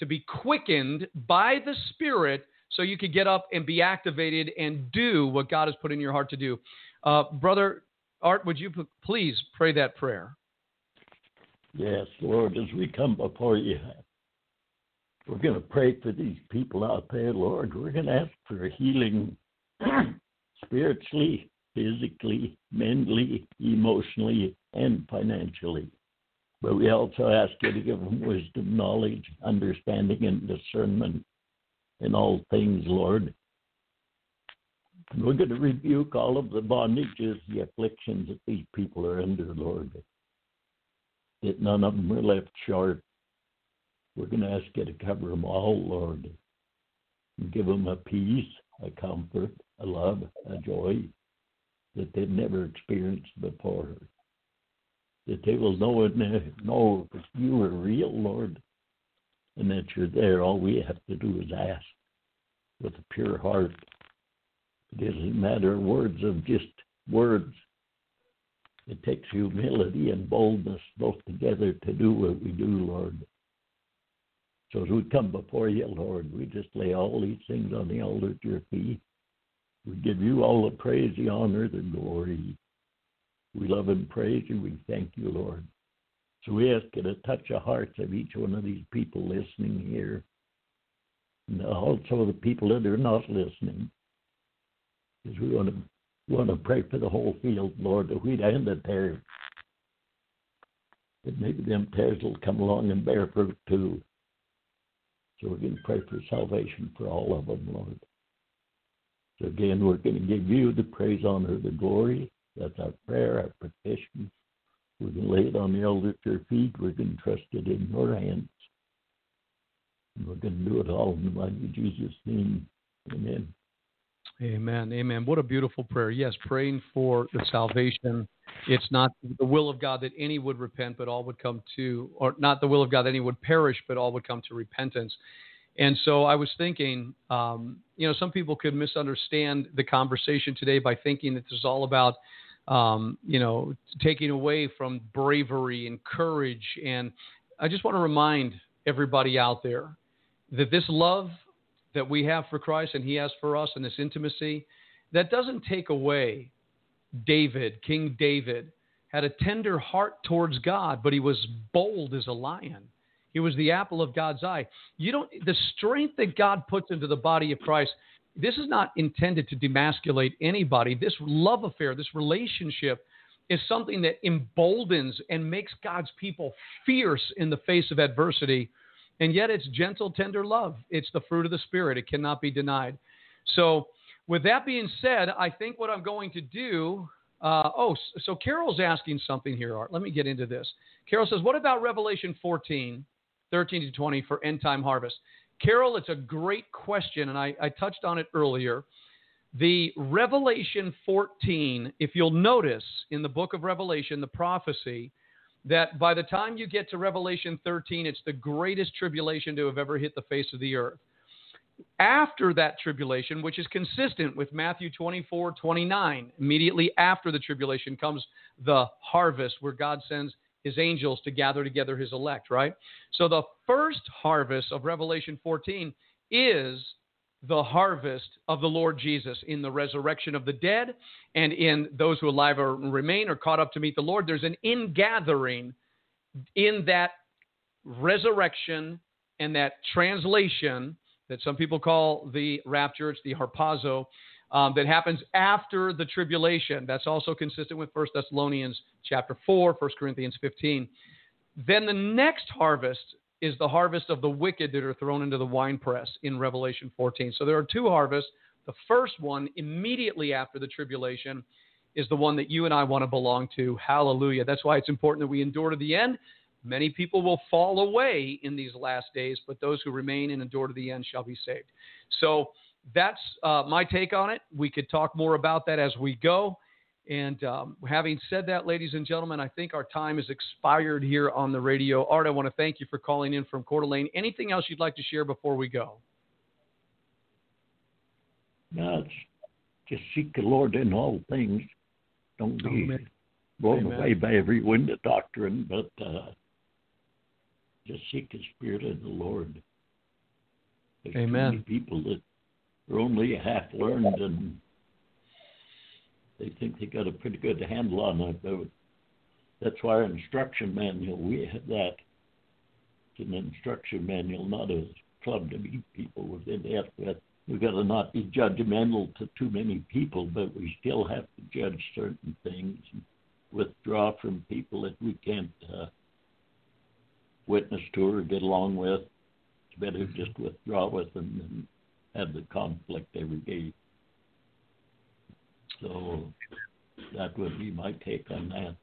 to be quickened by the Spirit so you could get up and be activated and do what God has put in your heart to do. Uh, Brother Art, would you p- please pray that prayer? Yes, Lord, as we come before you, we're going to pray for these people out there, Lord. We're going to ask for healing spiritually, physically, mentally, emotionally, and financially. But we also ask you to give them wisdom, knowledge, understanding, and discernment in all things, Lord. And we're going to rebuke all of the bondages, the afflictions that these people are under, Lord. That none of them are left short. We're going to ask you to cover them all, Lord, and give them a peace, a comfort, a love, a joy that they've never experienced before. That they will know and know that you are real, Lord, and that you're there. All we have to do is ask with a pure heart. It doesn't matter words of just words. It takes humility and boldness both together to do what we do, Lord. So as we come before you, Lord, we just lay all these things on the altar at your feet. We give you all the praise, the honor, the glory. We love and praise you. We thank you, Lord. So we ask you to touch the hearts of each one of these people listening here. And also the people that are not listening. Because we want to, we want to pray for the whole field, Lord, that we'd end the tares. That maybe them tares will come along and bear fruit too. So we're going to pray for salvation for all of them, Lord. So again, we're going to give you the praise, honor, the glory. That's our prayer, our petition. We're going to lay it on the altar at your feet. We're going to trust it in your hands. And we're going to do it all in the mighty Jesus' name. Amen. Amen. Amen. What a beautiful prayer. Yes, praying for the salvation. It's not the will of God that any would repent, but all would come to, or not the will of God that any would perish, but all would come to repentance. And so I was thinking, um, you know, some people could misunderstand the conversation today by thinking that this is all about, um, you know, taking away from bravery and courage. And I just want to remind everybody out there that this love that we have for Christ and he has for us, and this intimacy, that doesn't take away. David, King David, had a tender heart towards God, but he was bold as a lion. He was the apple of God's eye. You don't, the strength that God puts into the body of Christ, this is not intended to demasculate anybody. This love affair, this relationship is something that emboldens and makes God's people fierce in the face of adversity. And yet it's gentle, tender love. It's the fruit of the Spirit. It cannot be denied. So with that being said, I think what I'm going to do, uh, oh, so Carol's asking something here, Art. Let me get into this. Carol says, what about Revelation fourteen, thirteen to twenty for end time harvest? Carol, it's a great question, and I, I touched on it earlier. The Revelation fourteen, if you'll notice in the book of Revelation, the prophecy, that by the time you get to Revelation thirteen, it's the greatest tribulation to have ever hit the face of the earth. After that tribulation, which is consistent with Matthew twenty-four, twenty-nine, immediately after the tribulation comes the harvest where God sends his angels to gather together his elect, right? So the first harvest of Revelation fourteen is the harvest of the Lord Jesus in the resurrection of the dead and in those who alive or remain or caught up to meet the Lord. There's an ingathering in that resurrection and that translation that some people call the rapture. It's the harpazo um, that happens after the tribulation. That's also consistent with First Thessalonians chapter four, First Corinthians fifteen. Then the next harvest is the harvest of the wicked that are thrown into the winepress in Revelation fourteen. So there are two harvests. The first one, immediately after the tribulation, is the one that you and I want to belong to. Hallelujah. That's why it's important that we endure to the end. Many people will fall away in these last days, but those who remain and endure to the end shall be saved. So that's uh, my take on it. We could talk more about that as we go. And um, having said that, ladies and gentlemen, I think our time is expired here on the radio. Art, I want to thank you for calling in from Coeur d'Alene. Anything else you'd like to share before we go? No, it's just seek the Lord in all things. Don't be Amen. blown Amen. away by every wind of doctrine, but uh, just seek the Spirit of the Lord. There's Amen. too many people that are only half learned and they think they got a pretty good handle on it. That's why our instruction manual, we have that. It's an instruction manual, not a club to meet people within it. We've got to not be judgmental to too many people, but we still have to judge certain things and withdraw from people that we can't uh, witness to or get along with. It's better to just withdraw with them than have the conflict every day. So that would be my take on that.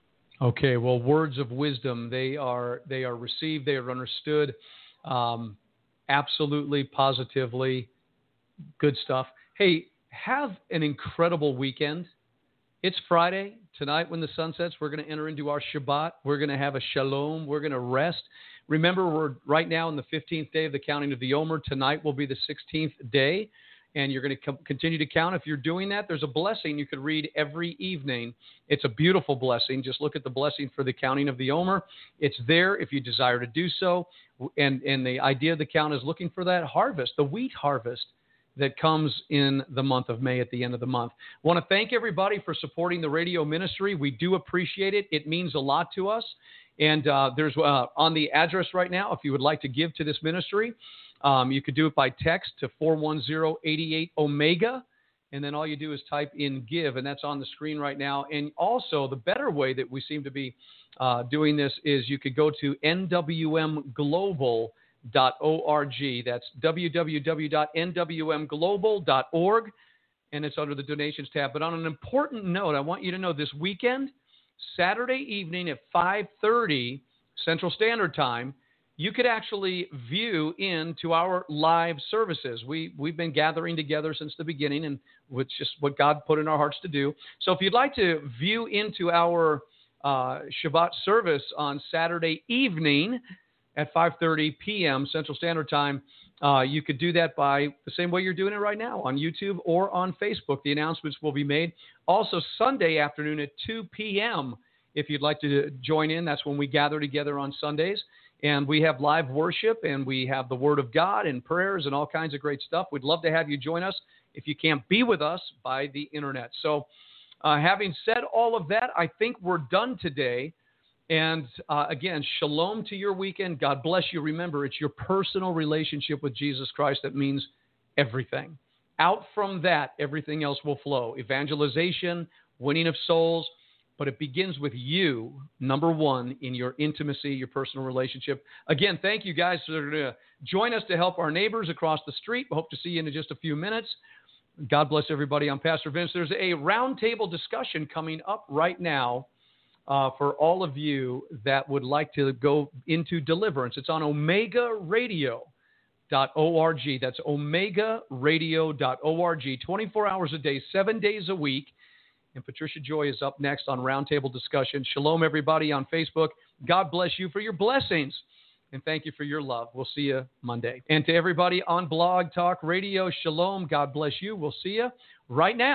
Okay, well, words of wisdom, they are they are received, they are understood, um, absolutely, positively, good stuff. Hey, have an incredible weekend. It's Friday. Tonight when the sun sets, we're going to enter into our Shabbat. We're going to have a shalom. We're going to rest. Remember, we're right now in the fifteenth day of the counting of the Omer. Tonight will be the sixteenth day. And you're going to co- continue to count. If you're doing that, there's a blessing you could read every evening. It's a beautiful blessing. Just look at the blessing for the counting of the Omer. It's there if you desire to do so. And, and the idea of the count is looking for that harvest, the wheat harvest that comes in the month of May at the end of the month. I want to thank everybody for supporting the radio ministry. We do appreciate it. It means a lot to us. And uh, there's uh, on the address right now, if you would like to give to this ministry, Um, you could do it by text to four one zero, eight eight Omega, and then all you do is type in give, and that's on the screen right now. And also, the better way that we seem to be uh, doing this is you could go to N W M global dot org. That's w w w dot n w m global dot org, and it's under the donations tab. But on an important note, I want you to know this weekend, Saturday evening at five thirty Central Standard Time, you could actually view into our live services. We, we've been gathering together since the beginning, and it's just what God put in our hearts to do. So if you'd like to view into our uh, Shabbat service on Saturday evening at five thirty p.m. Central Standard Time, uh, you could do that by the same way you're doing it right now on YouTube or on Facebook. The announcements will be made. Also, Sunday afternoon at two p.m., if you'd like to join in. That's when we gather together on Sundays. And we have live worship, and we have the Word of God and prayers and all kinds of great stuff. We'd love to have you join us if you can't be with us by the internet. So uh, having said all of that, I think we're done today. And uh, again, shalom to your weekend. God bless you. Remember, it's your personal relationship with Jesus Christ that means everything. Out from that, everything else will flow. Evangelization, winning of souls. But it begins with you, number one, in your intimacy, your personal relationship. Again, thank you guys for uh, join us to help our neighbors across the street. We hope to see you in just a few minutes. God bless everybody. I'm Pastor Vince. There's a roundtable discussion coming up right now uh, for all of you that would like to go into deliverance. It's on omega radio dot org. That's omega radio dot org. twenty-four hours a day, seven days a week. And Patricia Joy is up next on Roundtable Discussion. Shalom, everybody on Facebook. God bless you for your blessings. And thank you for your love. We'll see you Monday. And to everybody on Blog Talk Radio, shalom. God bless you. We'll see you right now.